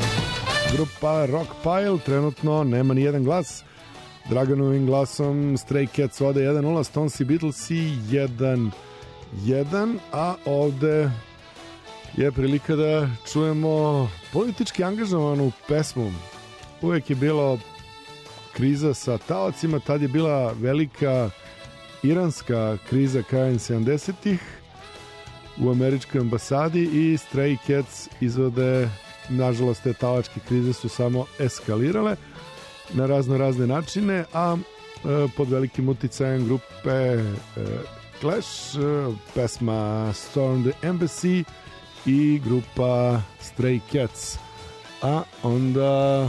grupa Rock Pile, trenutno nema ni jedan glas. Draganovim glasom Stray Cats vode 1-0, Stones i Beatlesi 1-1, a ovde je prilika da čujemo politički angažovanu pesmu. Uvek je bilo kriza sa taocima, tad je bila velika iranska kriza krajem 70-ih u američkoj ambasadi i Stray Cats izvode, nažalost te talačke krize su samo eskalirale na razne načine, a pod velikim uticajem grupe Clash, pesma Storm the Embassy i grupa Stray Cats. A onda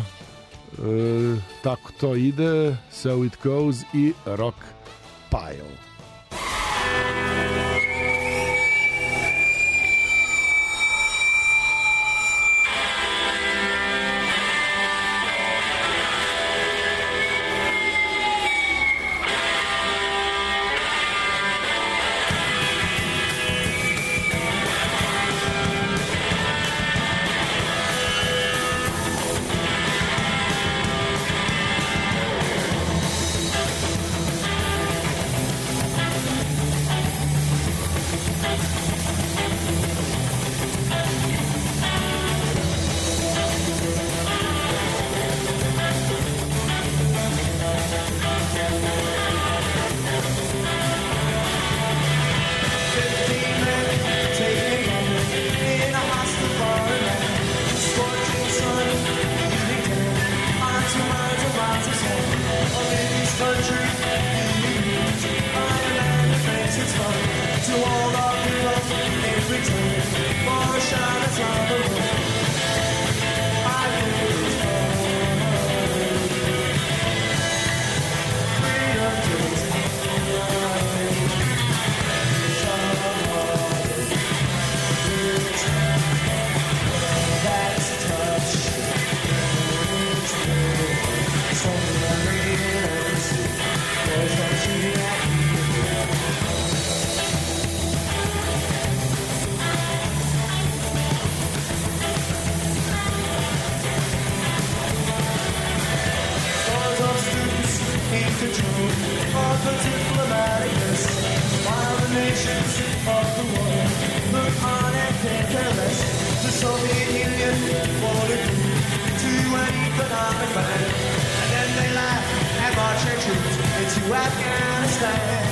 tako to ide, So It Goes i Rock Pile. return for a shot at trouble. I think it's freedom to that's touch. So in control of the diplomaticness, while the nations of the world look on and take care less. The Soviet Union wanted to an economic ban, and then they laugh and march their troops into Afghanistan.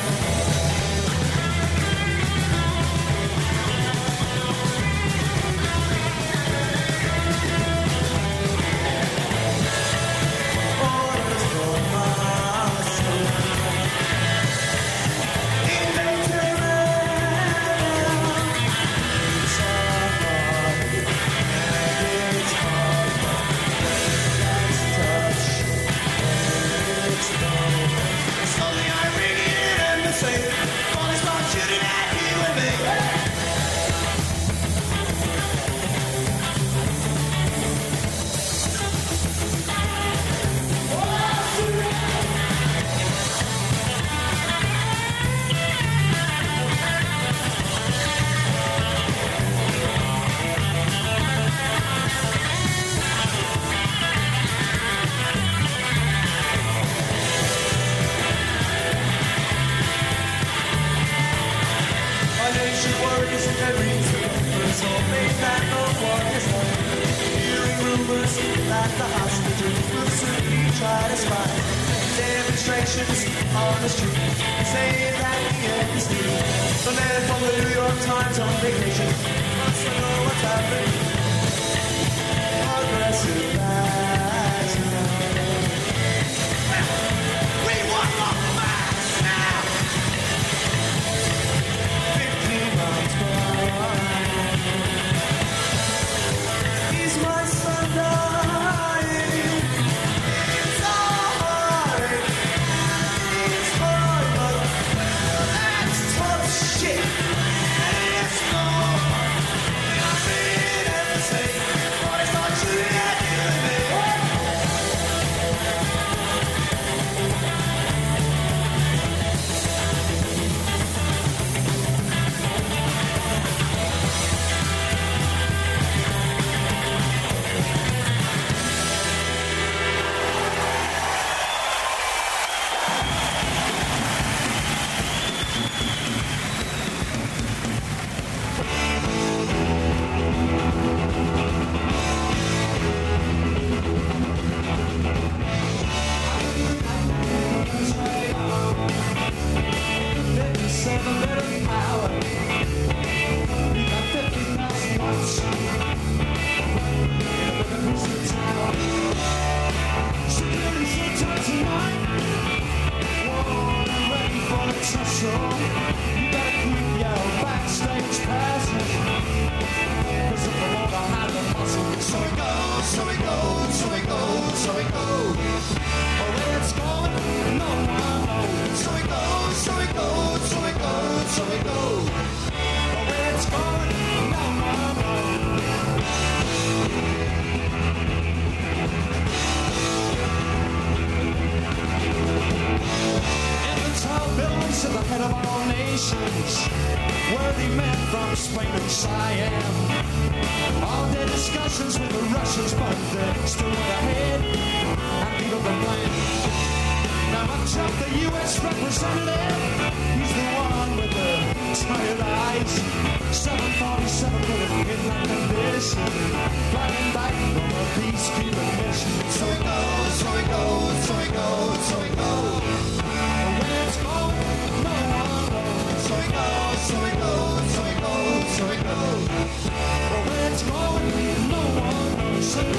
That the hostages will soon be tried as spies. Demonstrations on the street say that the end is near. The man from the New York Times on vacation wants to know what's happening. Aggressive bags now. We want more bags now. 15 miles per hour. He's my son dying. It's all right. It's hard, but that's tough shit. And it's no fun. I mean everything. Boys start shooting at you and me. Worthy men from Spain and Siam. All their discussions with the Russians, but they still went ahead and beat up the plan. Now up jumped the U.S. representative. He's the one with the tired eyes. 747 with a midnight condition. Flying back from a peacekeeping mission. So he goes, so he goes, so he goes, so he goes. Where it's going, no one knows. So he goes, so he goes, so he goes, so he goes. Where it's going, no one knows. So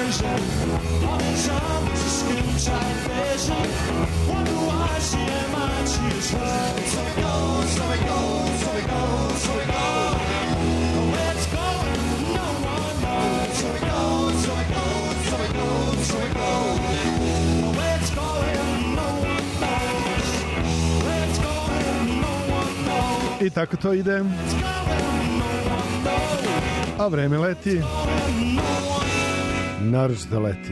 vision. All the time was a skin tight vision. Wonder why she ain't mine, she is hers. So it goes, so it goes, so it goes, so it goes. Where it's going, no one knows. So it goes, so it goes, so it goes, so it goes. Where it's going, no one knows. Where it's going, no one knows. I tako to ide. A vreme leti. Narod da leti.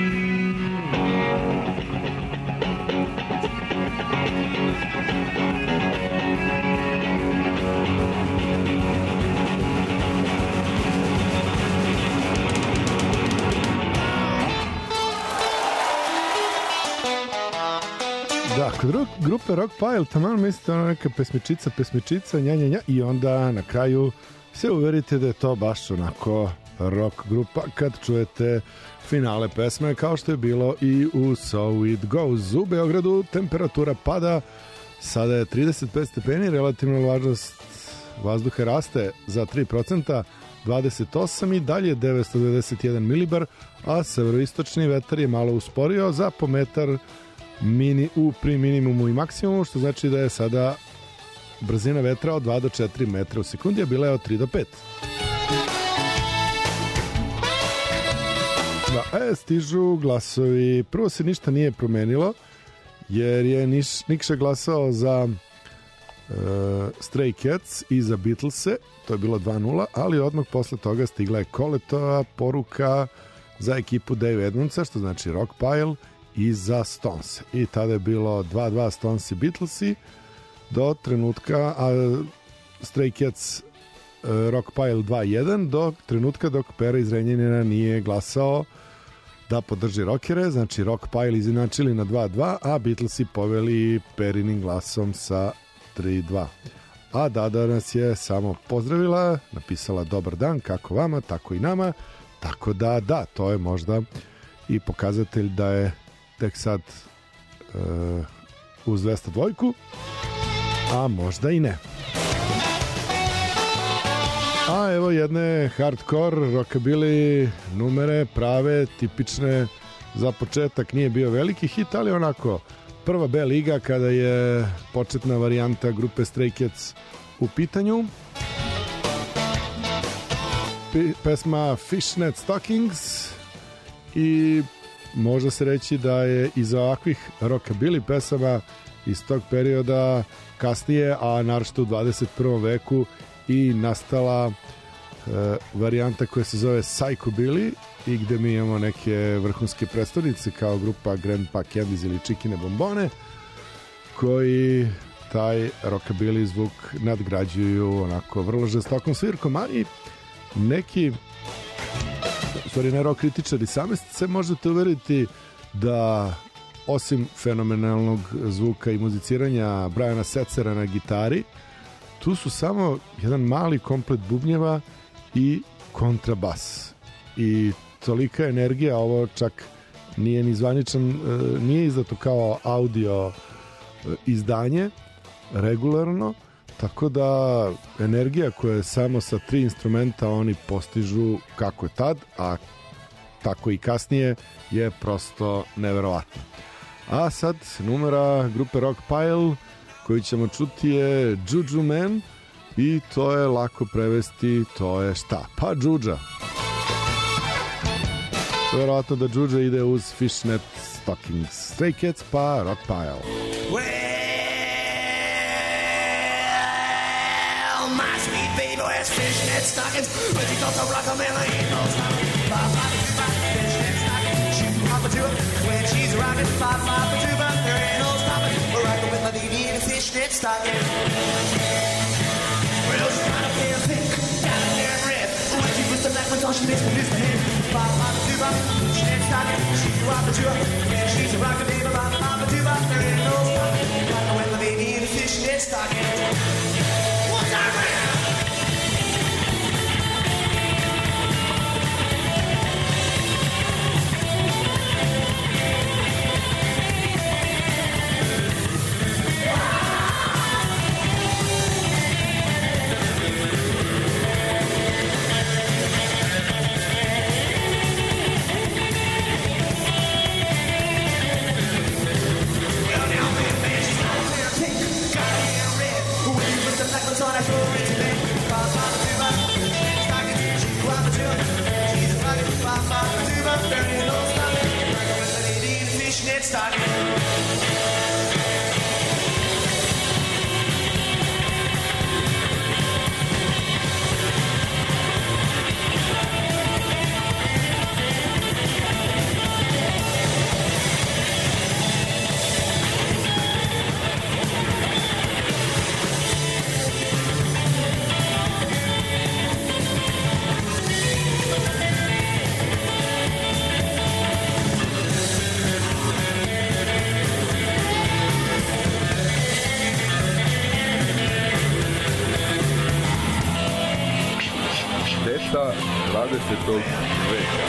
Da, kod grupe Rock Pile taman mislite ona neka pesmičica, nja, i onda na kraju se uverite da je to baš onako rock grupa kad čujete finale pesme, kao što je bilo i u So It Goes. U Beogradu temperatura pada, sada je 35 stepeni, relativna vlažnost vazduha raste za 3%, 28 i dalje 991 milibar, a severoistočni vetar je malo usporio za po metar pri minimumu i maksimumu, što znači da je sada brzina vetra od 2 do 4 metra u sekundi, a bila je od 3 do 5. Da, stižu glasovi. Prvo se ništa nije promenilo, jer je Nikša glasao za Stray Cats i za Beatlese, to je bilo 2-0, ali odmah posle toga stigla je Koletova poruka za ekipu Dave Edmundsa, što znači Rock Pile, i za Stones. I tada je bilo 2-2 Stones i Beatlesi do trenutka, a Stray Cats Rock Pile 2-1 do trenutka dok Pera iz Renjanina nije glasao da podrži rockere, znači Rock Pile izinačili na 2-2, a Beatlesi poveli Perinim glasom sa 3-2. A Dada nas je samo pozdravila, napisala dobar dan, kako vama, tako i nama, tako da, to je možda i pokazatelj da je tek sad uz 202, a možda i ne. A evo jedne hardcore rockabilly numere, prave, tipične, za početak nije bio veliki hit, ali onako prva B liga kada je početna varijanta grupe Stray Cats u pitanju. Pesma Fishnet Stockings, i može se reći da je iza ovakvih rockabilly pesama iz tog perioda kasnije, a naročito u 21. veku, i nastala varijanta koja se zove Psychobilly, i gde mi imamo neke vrhunske predstavnice kao grupa Grandpa Candies ili Čikine bombone, koji taj rockabilly zvuk nadgrađuju onako vrlo žestokom svirkom, ali neki, u stvari ne rock kritičari, sami se možete uveriti da osim fenomenalnog zvuka i muziciranja Briana Setzera na gitari, tu su samo jedan mali komplet bubnjeva i kontrabas. I tolika energija, ovo čak nije ni zvaničan, nije izdato kao audio izdanje regularno, tako da energija koja je samo sa 3 instrumenta oni postižu kako je tad, a tako i kasnije, je prosto neverovatno. A sad numera grupe Rock Pile koju ćemo čuti je Juju Man, i to je lako prevesti, to je šta? Pa džudža. Verovatno da džudža ide uz Fishnet Stockings. Stray Cats pa Rock Pile. Well, my sweet baby wears fishnet stockings, but she thought the rock man ain't no stockings. Fishnet stockings, she hop to it when she's rocking. Pop to but there ain't no stopping. We're rocking with my baby in a fishnet stocking. Well, she's got a pair of pink, got a pair of red. When she puts the black ones on, she makes me lose my head. Pop to but fishnet stocking, she hop to it when she's rocking. Baby, pop to but there ain't no stopping. Rocking with my baby in a fishnet stocking. What's that, man? 20. veka.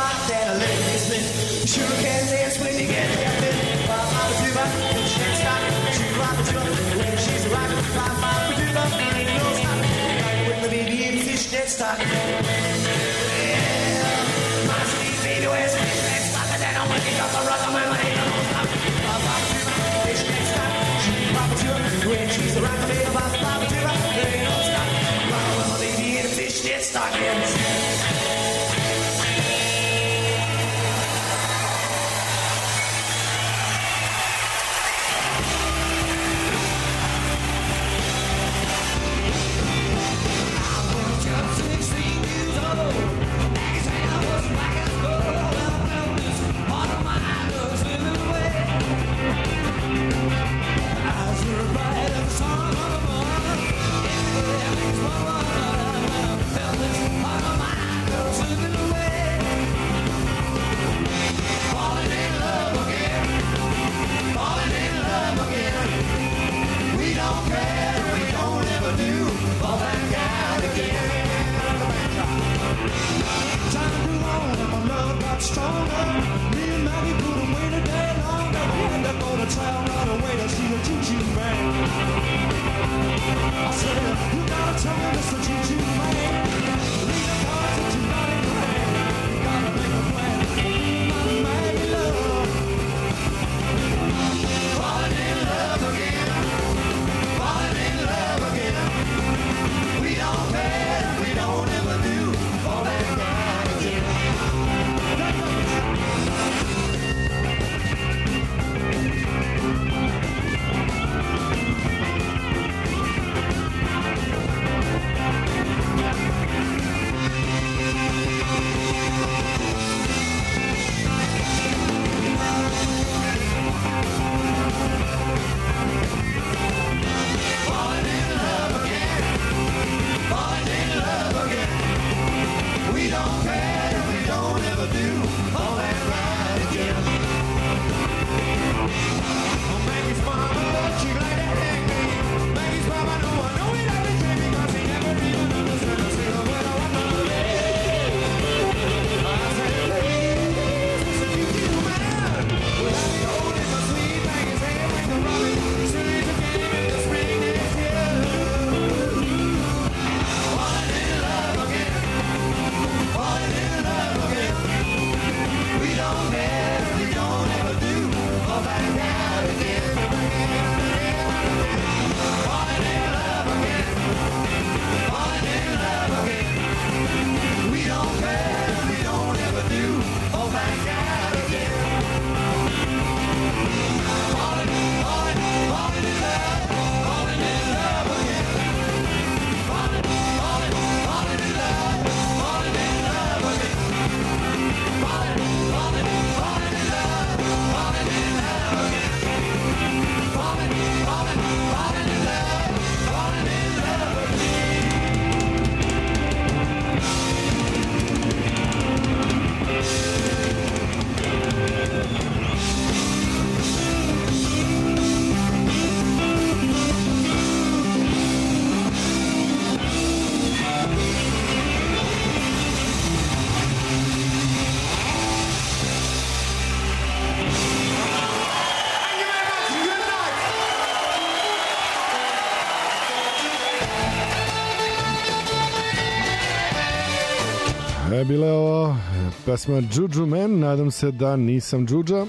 Bila je ovo pesma Juju Man, nadam se da nisam Džuđa.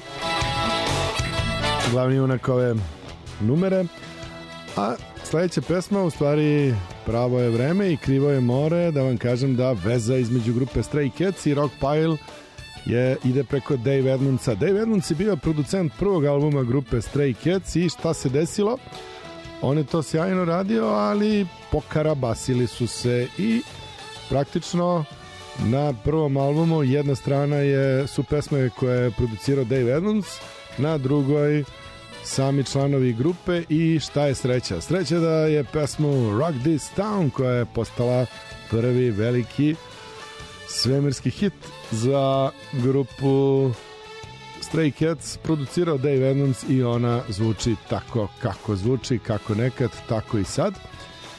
Glavni junak ove numere. A sledeća pesma, u stvari pravo je vreme i krivo je more, da vam kažem da veza između grupe Stray Cats i Rock Pile ide preko Dave Edmundsa. Dave Edmunds je bio producent prvog albuma grupe Stray Cats i šta se desilo? On je to sjajno radio, ali pokarabasili su se i praktično na prvom albumu jedna strana su pesme koje je producirao Dave Edmunds, na drugoj sami članovi grupe i šta je sreća? Sreća da je pesmu Rock This Town, koja je postala prvi veliki svemirski hit za grupu Stray Cats, producirao Dave Edmunds i ona zvuči tako kako zvuči, kako nekad, tako i sad.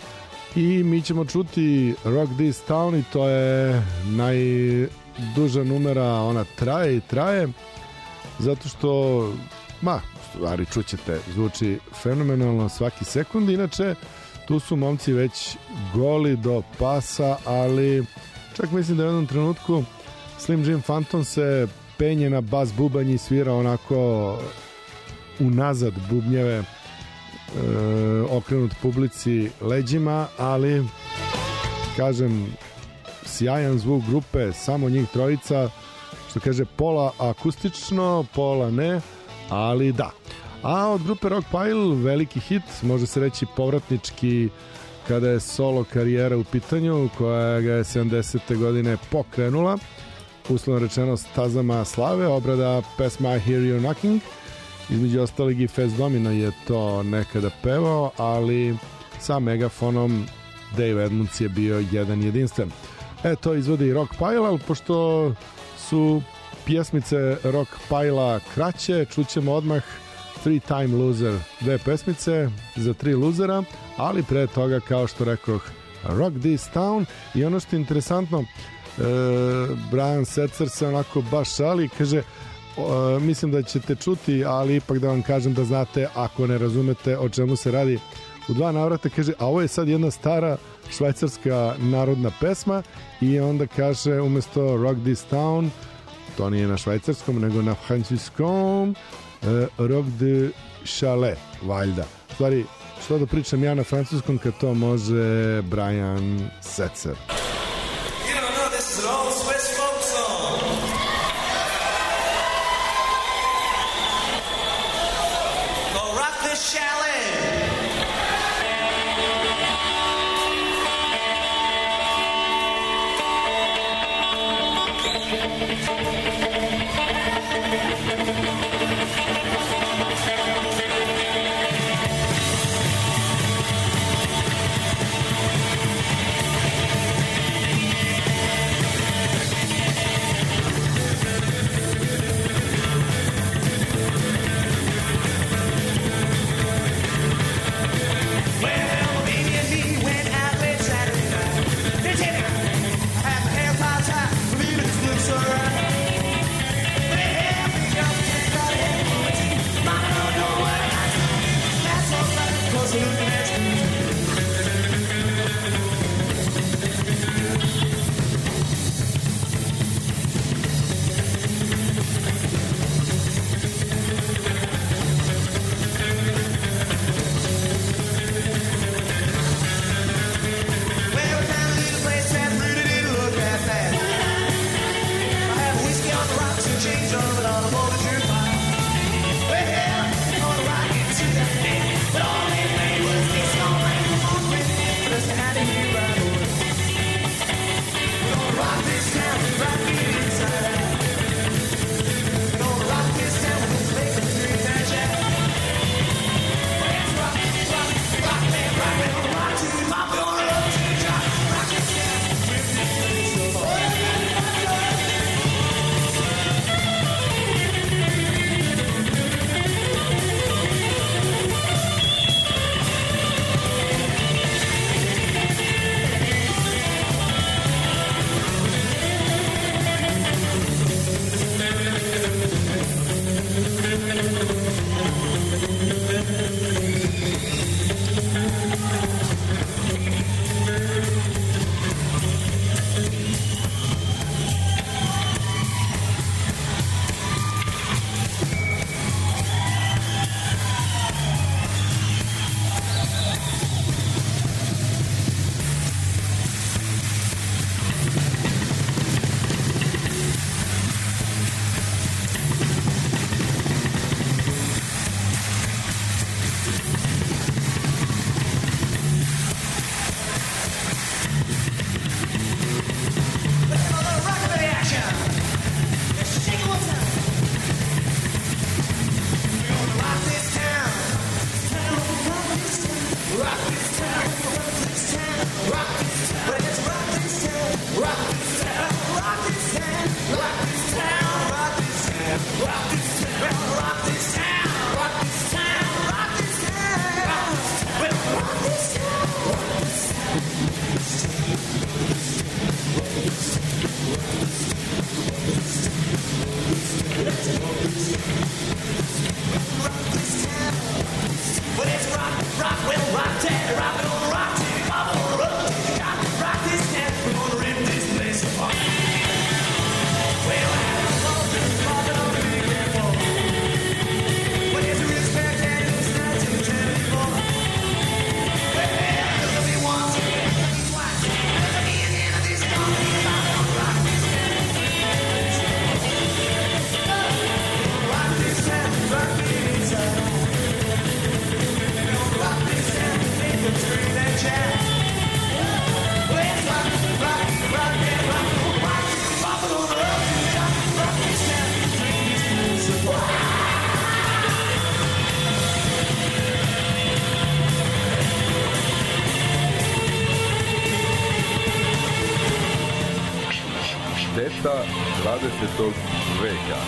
I mi ćemo čuti Rock This Town i to je najduža numera, ona traje i traje zato što stvari čućete, zvuči fenomenalno svaki sekund. Inače tu su momci već goli do pasa, ali čak mislim da u jednom trenutku Slim Jim Phantom se penje na bas bubanj i svira onako unazad bubnjeve, okrenut publici leđima, ali kažem, sjajan zvuk grupe, samo njih trojica, što kaže, pola akustično, pola ne, ali da. A od grupe Rock Pile veliki hit, može se reći povratnički kada je solo karijera u pitanju, koja ga je 70. godine pokrenula, uslovno rečeno stazama slave, obrada pesma I Hear You Knocking. Između ostalih i Fats Domino je to nekada pevao, ali sa megafonom Dave Edmunds je bio jedan jedinstven. To izvodi Rock Pile, ali pošto su pjesmice Rock Pile-a kraće, čućemo odmah Three Time Loser, dve pesmice za tri luzera, ali pre toga, kao što rekoh, Rock This Town. I ono što je interesantno, Brian Setzer se onako baš šali, kaže, mislim da ćete čuti, ali ipak da vam kažem da znate ako ne razumete o čemu se radi. U dva navrata kaže, a ovo je sad jedna stara švajcarska narodna pesma, i onda kaže umesto Rock This Town, to nije na švajcarskom nego na francuskom, Rock de Chalet, valjda. U stvari, što da pričam ja na francuskom kad to može Brian Setzer. Šteta 20. veka.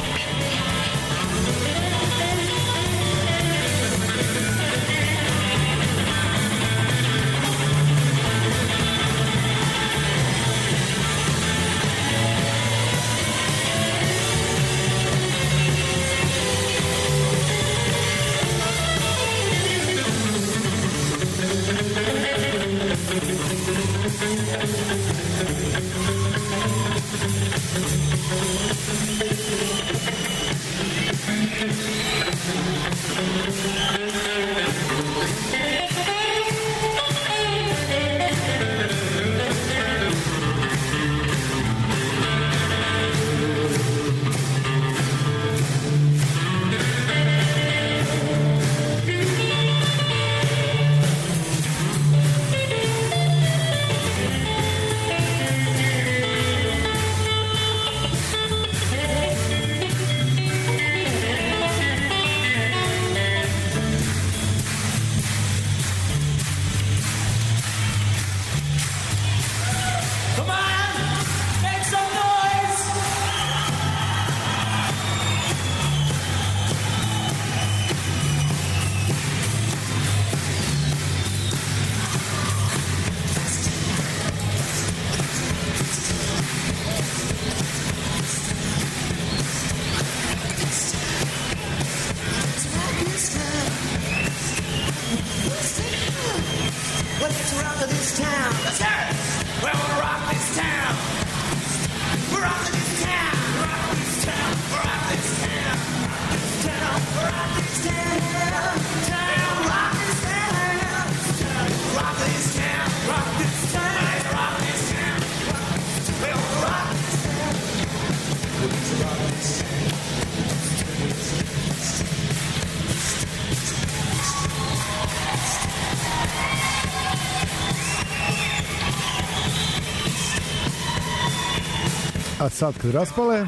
A sad kad raspale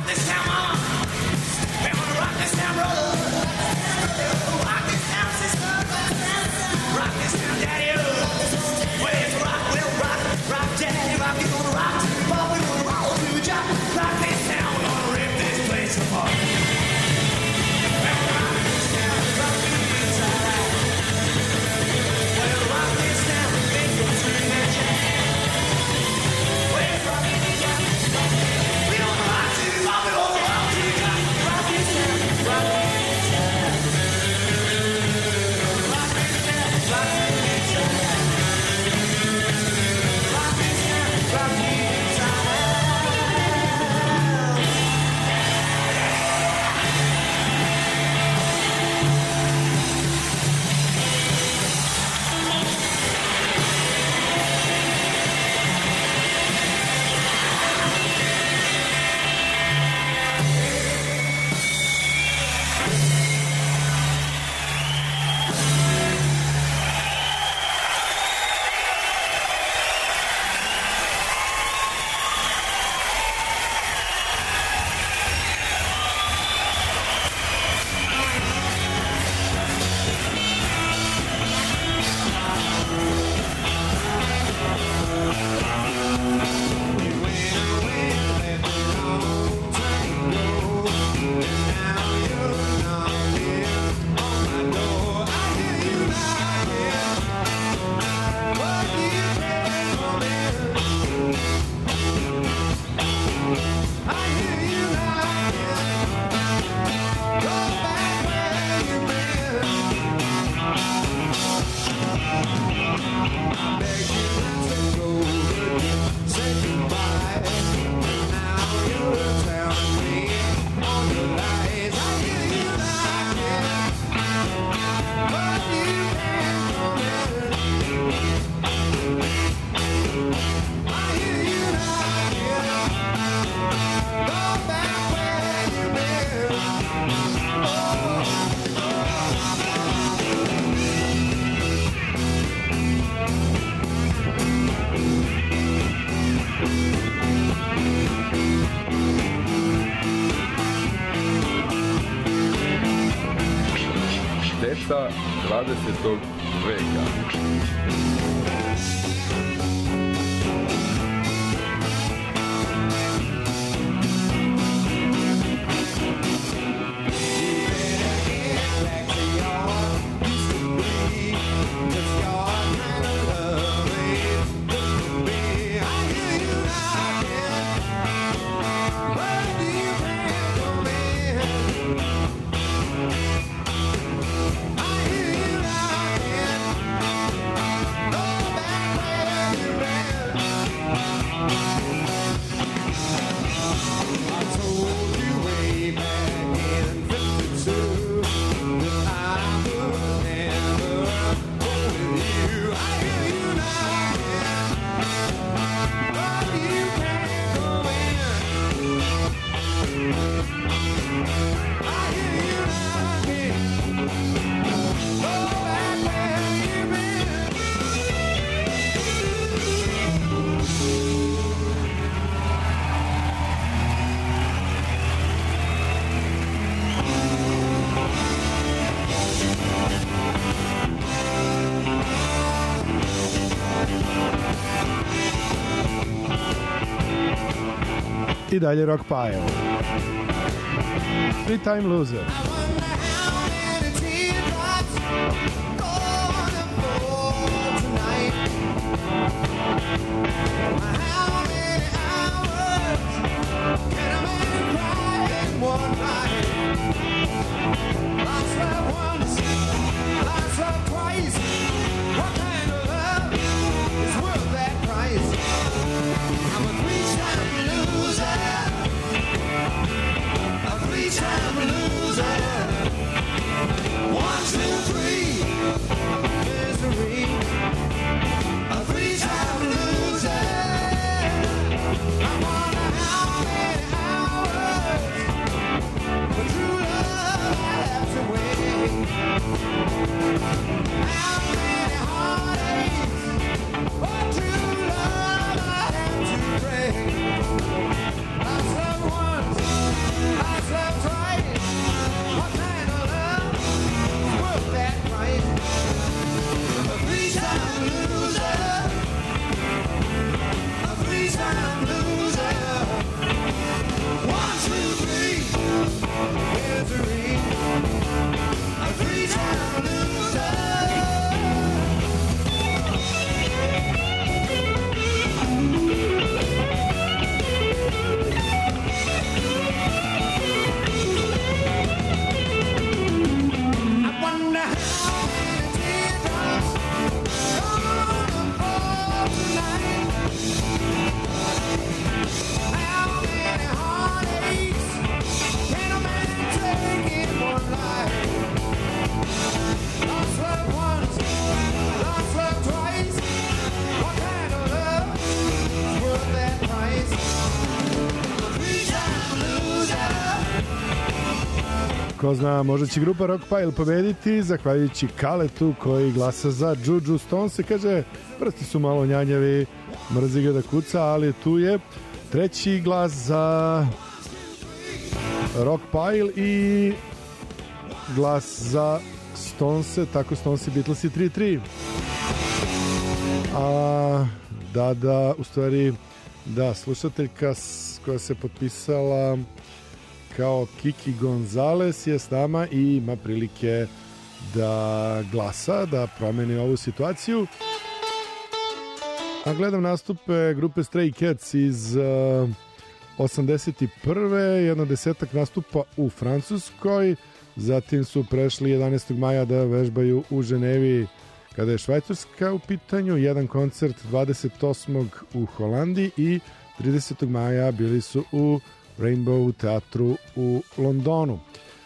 We don't know how to, but we don't know sveta 20. veka. I dalje Rock Pile. Three Time Loser. Ko zna, možda će grupa Rock Pile pobediti zahvaljujući Kaletu koji glasa za Juju Stonese. Kaže, prsti su malo njanjavi, mrzi ga da kuca, ali tu je treći glas za Rock Pile i glas za Stonese, tako Stonese i Beatlesi 3-3. A u stvari da, slušateljka koja se potpisala kao Kiki Gonzalez je s nama i ima prilike da glasa, da promeni ovu situaciju. A gledam nastupe grupe Stray Cats iz 81. jedno 10 nastupa u Francuskoj, zatim su prešli 11. maja da vežbaju u Ženevi kada je Švajcarska u pitanju, jedan koncert 28. u Holandiji i 30. maja bili su u Rainbow teatru u Londonu.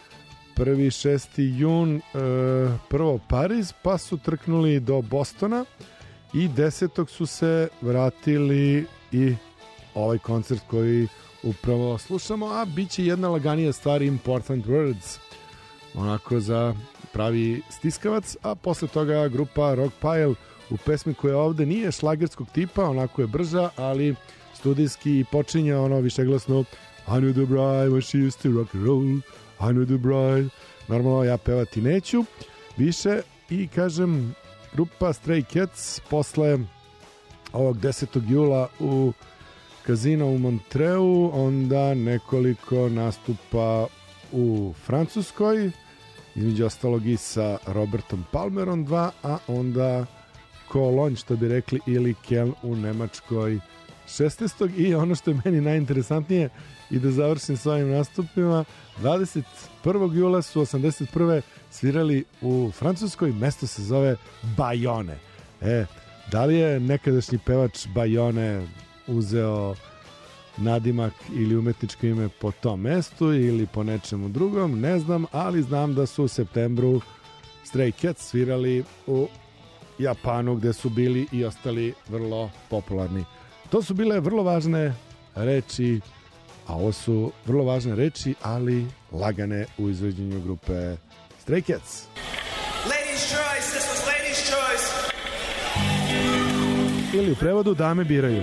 6. jun prvo Pariz, pa su trknuli do Bostona i 10. su se vratili i ovaj koncert koji upravo slušamo, a bit će jedna laganija stvar, Important Words, onako za pravi stiskavac, a posle toga grupa Rock Pile u pesmi koja ovde nije šlagerskog tipa, onako je brža, ali studijski počinje ono višeglasno I knew the bride when she used to rock and roll, I knew the bride. Normalno ja pevati neću, više. I kažem, grupa Stray Cats posle ovog 10. jula u Kazino u Montreu, onda nekoliko nastupa u Francuskoj, između ostalog i sa Robertom Palmerom 2, a onda Cologne, što bi rekli, ili Keln u Nemačkoj 16. I ono što je meni najinteresantnije, i da završim s ovim nastupima, 21. jula su 81. svirali u Francuskoj, mesto se zove Bayonne. Da li je nekadašnji pevač Bayonne uzeo nadimak ili umetničko ime po tom mestu ili po nečemu drugom, ne znam, ali znam da su u septembru Stray Cats svirali u Japanu, gde su bili i ostali vrlo popularni. To su bile vrlo važne reči, a ovo su vrlo važne reči, ali lagane u izvođenju grupe Stray Cats. Ladies' choice, this was ladies' choice. Ili u prevodu dame biraju.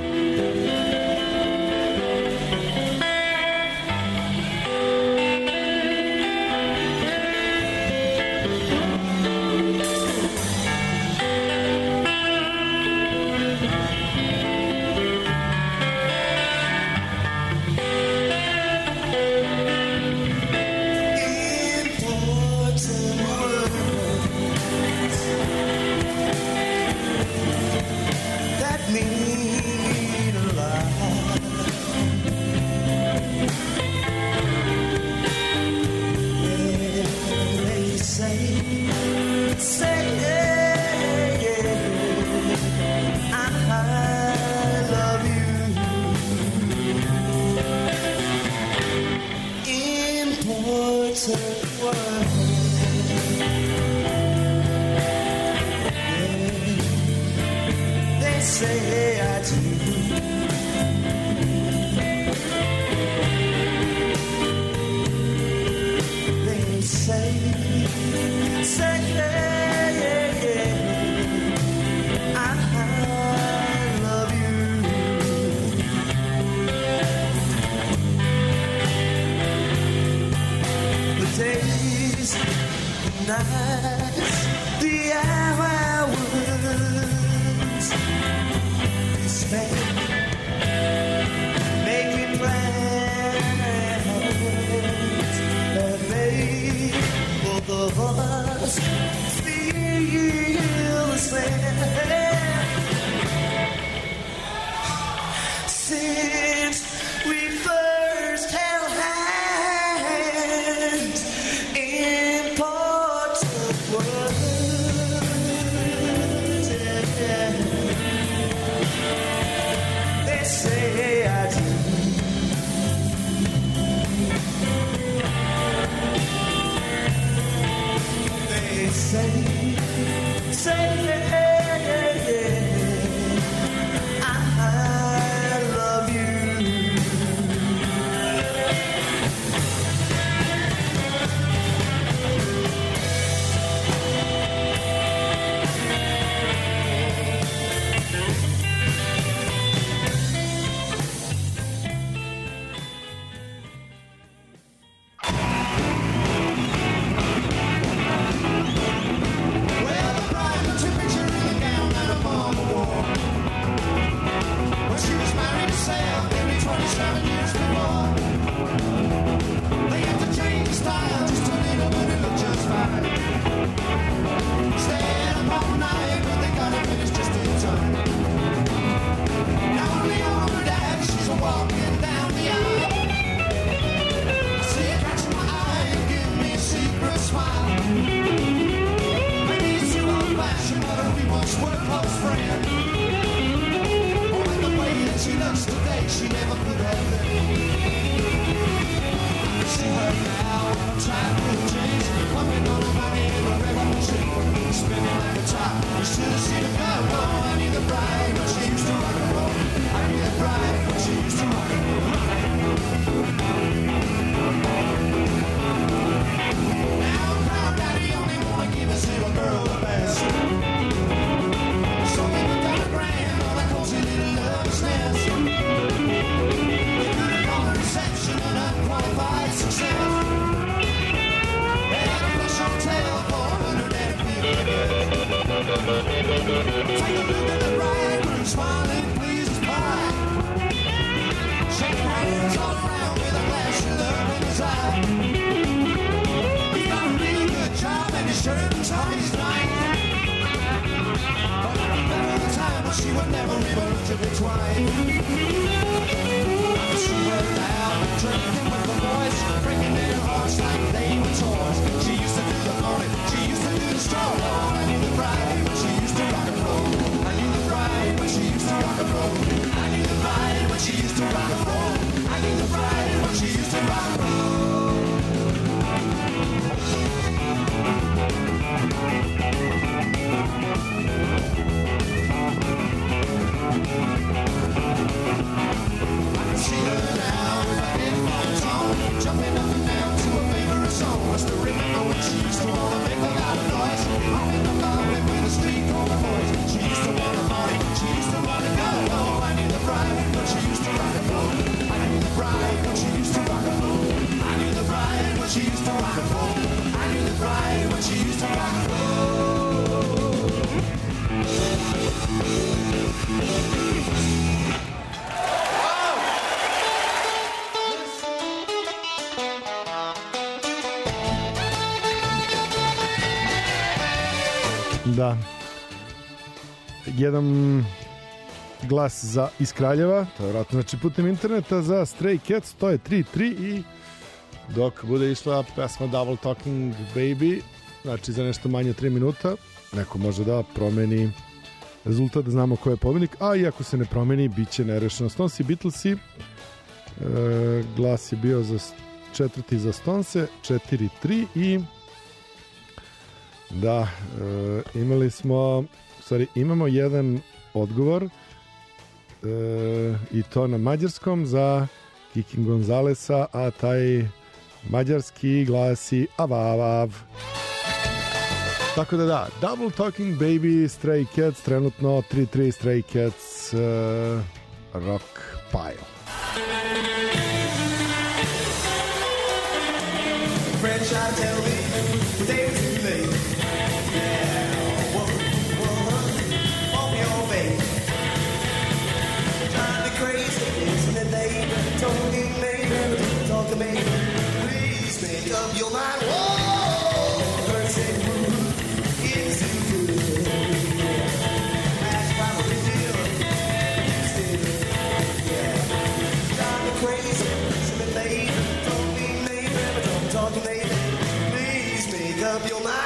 Take a look at the bridegroom smiling, pleased as pie. Shaking hands all around with a flash of love in his eye. He's got a real good job and his shirt and tie is nice. But there was a time when she would never even look to be twice. I could see her out drinking with the boys, breaking their hearts like they were toys. She used to do the morning, she used to do the straw. I knew the bride when she used to rock and roll. I knew the bride when she used to rock and roll. I knew the bride when she used to rock and roll. I knew the bride when she used to rock and roll. I can see her now with her headphones on, jumping up and down to her favorite song. I still remember when she used to wanna make a loud noise, hopping the mountain with a street corner boys. She used to wanna party, she used to wanna go. Oh, I knew the bride when she used to rock and roll. I knew the bride when she used to rock and roll. I knew the bride when she used to rock and roll. I knew the bride when she used to rock and roll. Da. Jedan glas iz Kraljeva, to je vratno znači putem interneta za Stray Cats, to je 3-3 i dok bude išla pesma Double Talking Baby, znači za nešto manje 3 minuta, neko može da promeni rezultat da znamo ko je pobednik, a i ako se ne promeni, bit će nerešeno. Stones i Beatlesi, glas je bio za četvrti za Stonese, 4-3 i da, imamo jedan odgovor i to na mađarskom za Kiki Gonzalesa, a taj mađarski glasi Avavav. Tako da, Double Talking Baby, Stray Cats, trenutno 3-3 Stray Cats, Rock Pile. Friends try to tell me the day was too late. Yeah, on your way. Drive me crazy, isn't it late? Told me maybe, talk to me. Please make up your mind. Whoa, hurts and it's too good. That's probably still, yeah. Drive me crazy, isn't it late? Told me maybe, talk to me. Please make up your mind.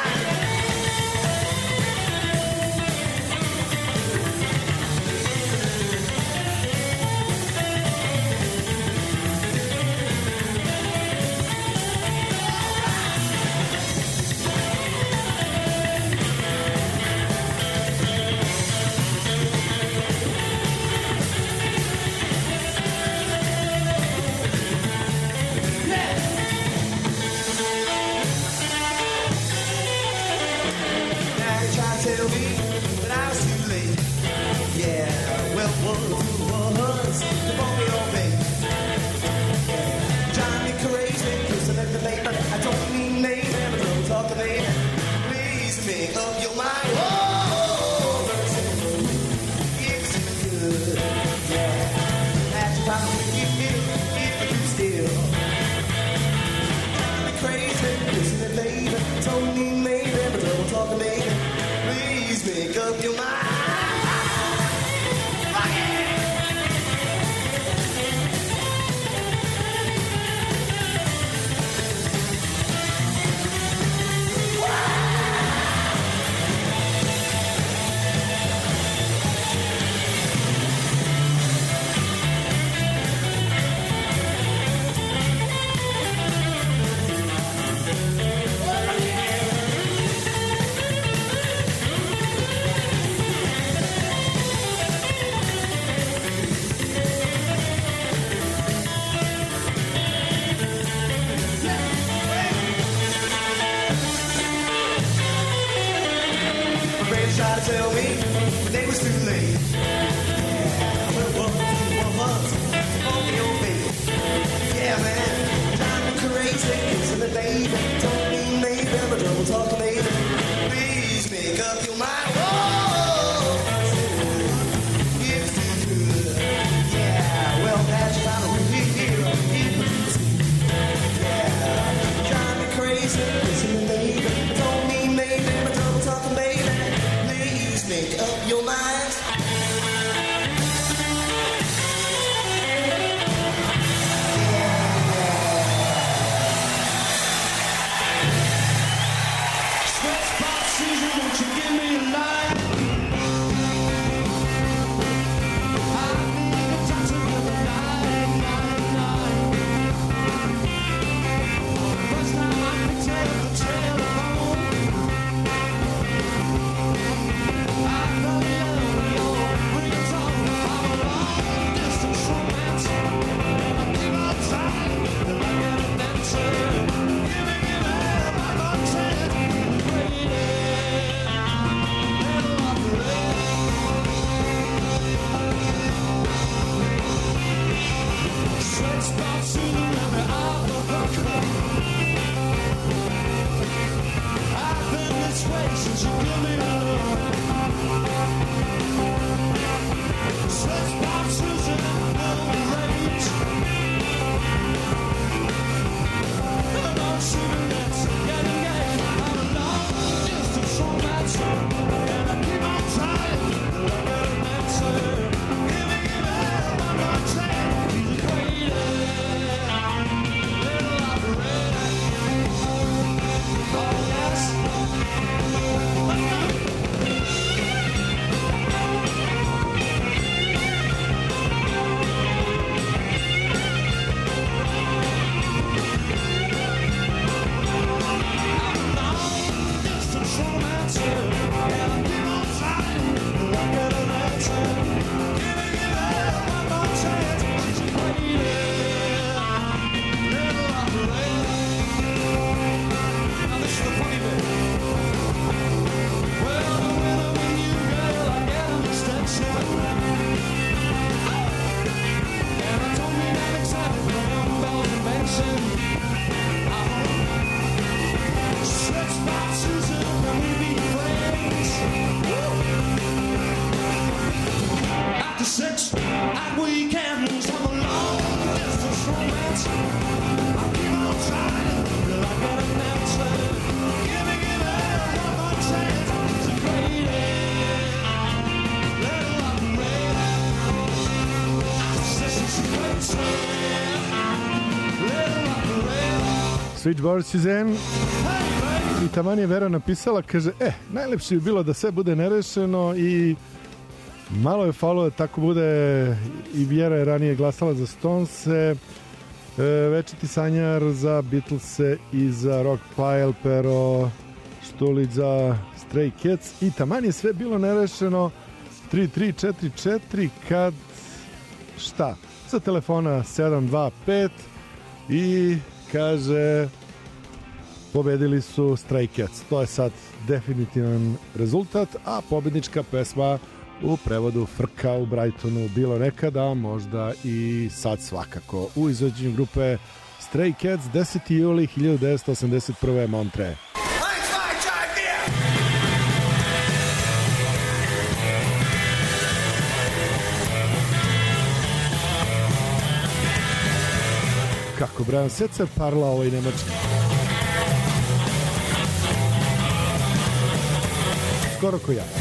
Tell me that I was too late. Yeah, well, was the bump your face. Drive me crazy, kissing at the late, but I don't mean names, but don't talk to me. Please make up your mind. Whoa, it's good. Yeah, that's probably if you still. Drive me crazy, kissing at the late, but don't mean names, but don't talk to me. Please make up your mind. Rock it! Try to tell me the day was too late. Yeah, well, was on your face. Yeah, man, drive me crazy, kissing the baby. Don't mean maybe, but don't talk to me. Please make up your mind. Whoa, said, listen, baby, don't mean maybe, my trouble talking, baby. Please make up your mind. Sweat spot Susan, won't you give me a line? I need a doctor with a 999. First time I picked up the telephone, I fell in love with your ringtone. I'm a long distance romance. I give up time till I get an answer. Give me my consent. Sweat spot Susan, let me off the hook. I've been this way since you give me a look. Sweat spot Susan, no rage. Come on, Susan, let's get engaged. I'm a long distance romance, and I keep on trying till I get an answer. Give me one more chance. He's a great little operator. Oh yes. After 6 at weekends, I'm a long distance romance. I keep on trying till I get an answer. Give me one more chance. It's a great little operator. This is a great little operator. Switchboard Suzanne. I taman je Vera napisala, kaže, najlepše bi bilo da sve bude nerešeno i malo je falo da tako bude. I Vjera je ranije glasala za Stonese, večiti sanjar za Beatlese i za Rock Pile, pero Štulić za Stray Cats i taman je sve bilo nerešeno. 3344 kad šta? Sa telefona 725 i kaže pobedili su Stray Cats. To je sad definitivan rezultat, a pobednička pesma u prevodu Frka u Brightonu bilo nekada, možda i sad svakako. U izvođenju grupe Stray Cats, 10. juli 1981. Montre. Kako Brian Setzer parla ovaj nemački. Skoro ko ja.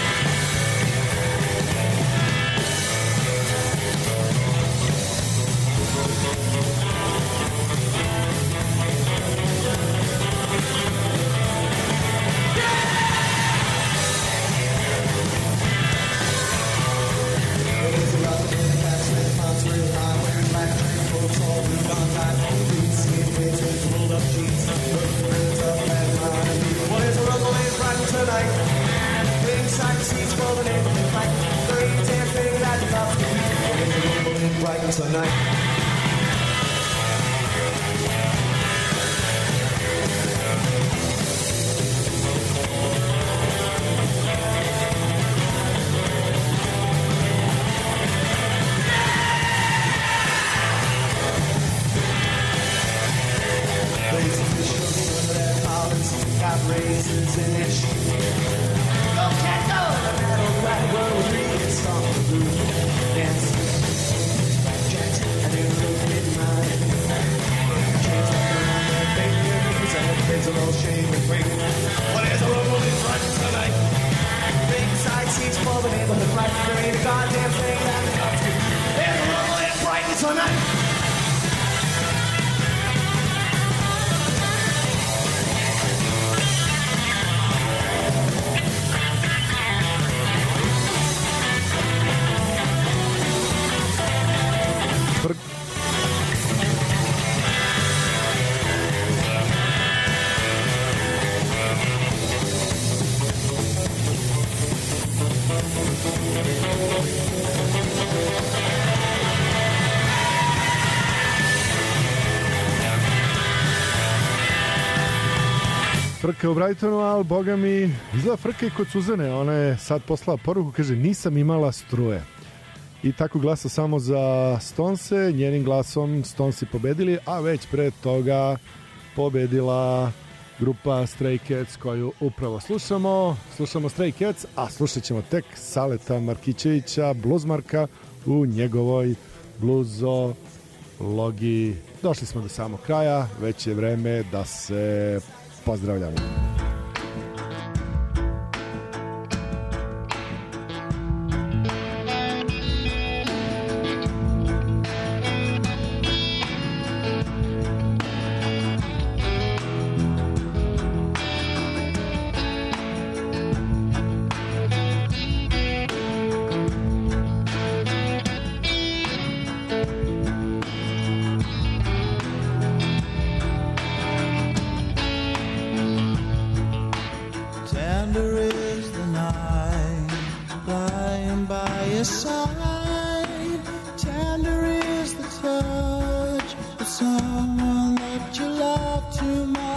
Tonight. Got raisins in their shoes. Go cat go! The metal right world will read it song the blues. Dance. And they look at mine. Change my mind, their fingers and there's a little shame between. Well, there's a rumble in front tonight. Big side seats for the neighborhood fight. There ain't a goddamn thing that the cops do. There's a rumble in Brighton tonight. Frka u Brightonu, ali boga mi izgleda frka i kod Suzane. Ona je sad poslala poruku, kaže nisam imala struje. I tako glasa samo za Stonese, njenim glasom Stonesi pobedili, a već pre toga pobedila grupa Stray Cats koju upravo slušamo. Slušamo Stray Cats, a slušat ćemo tek Saleta Markićevića, bluzmarka u njegovoj bluzologiji. Došli smo do samog kraja, već je vreme da se pozdravljamo. Someone that you love too much.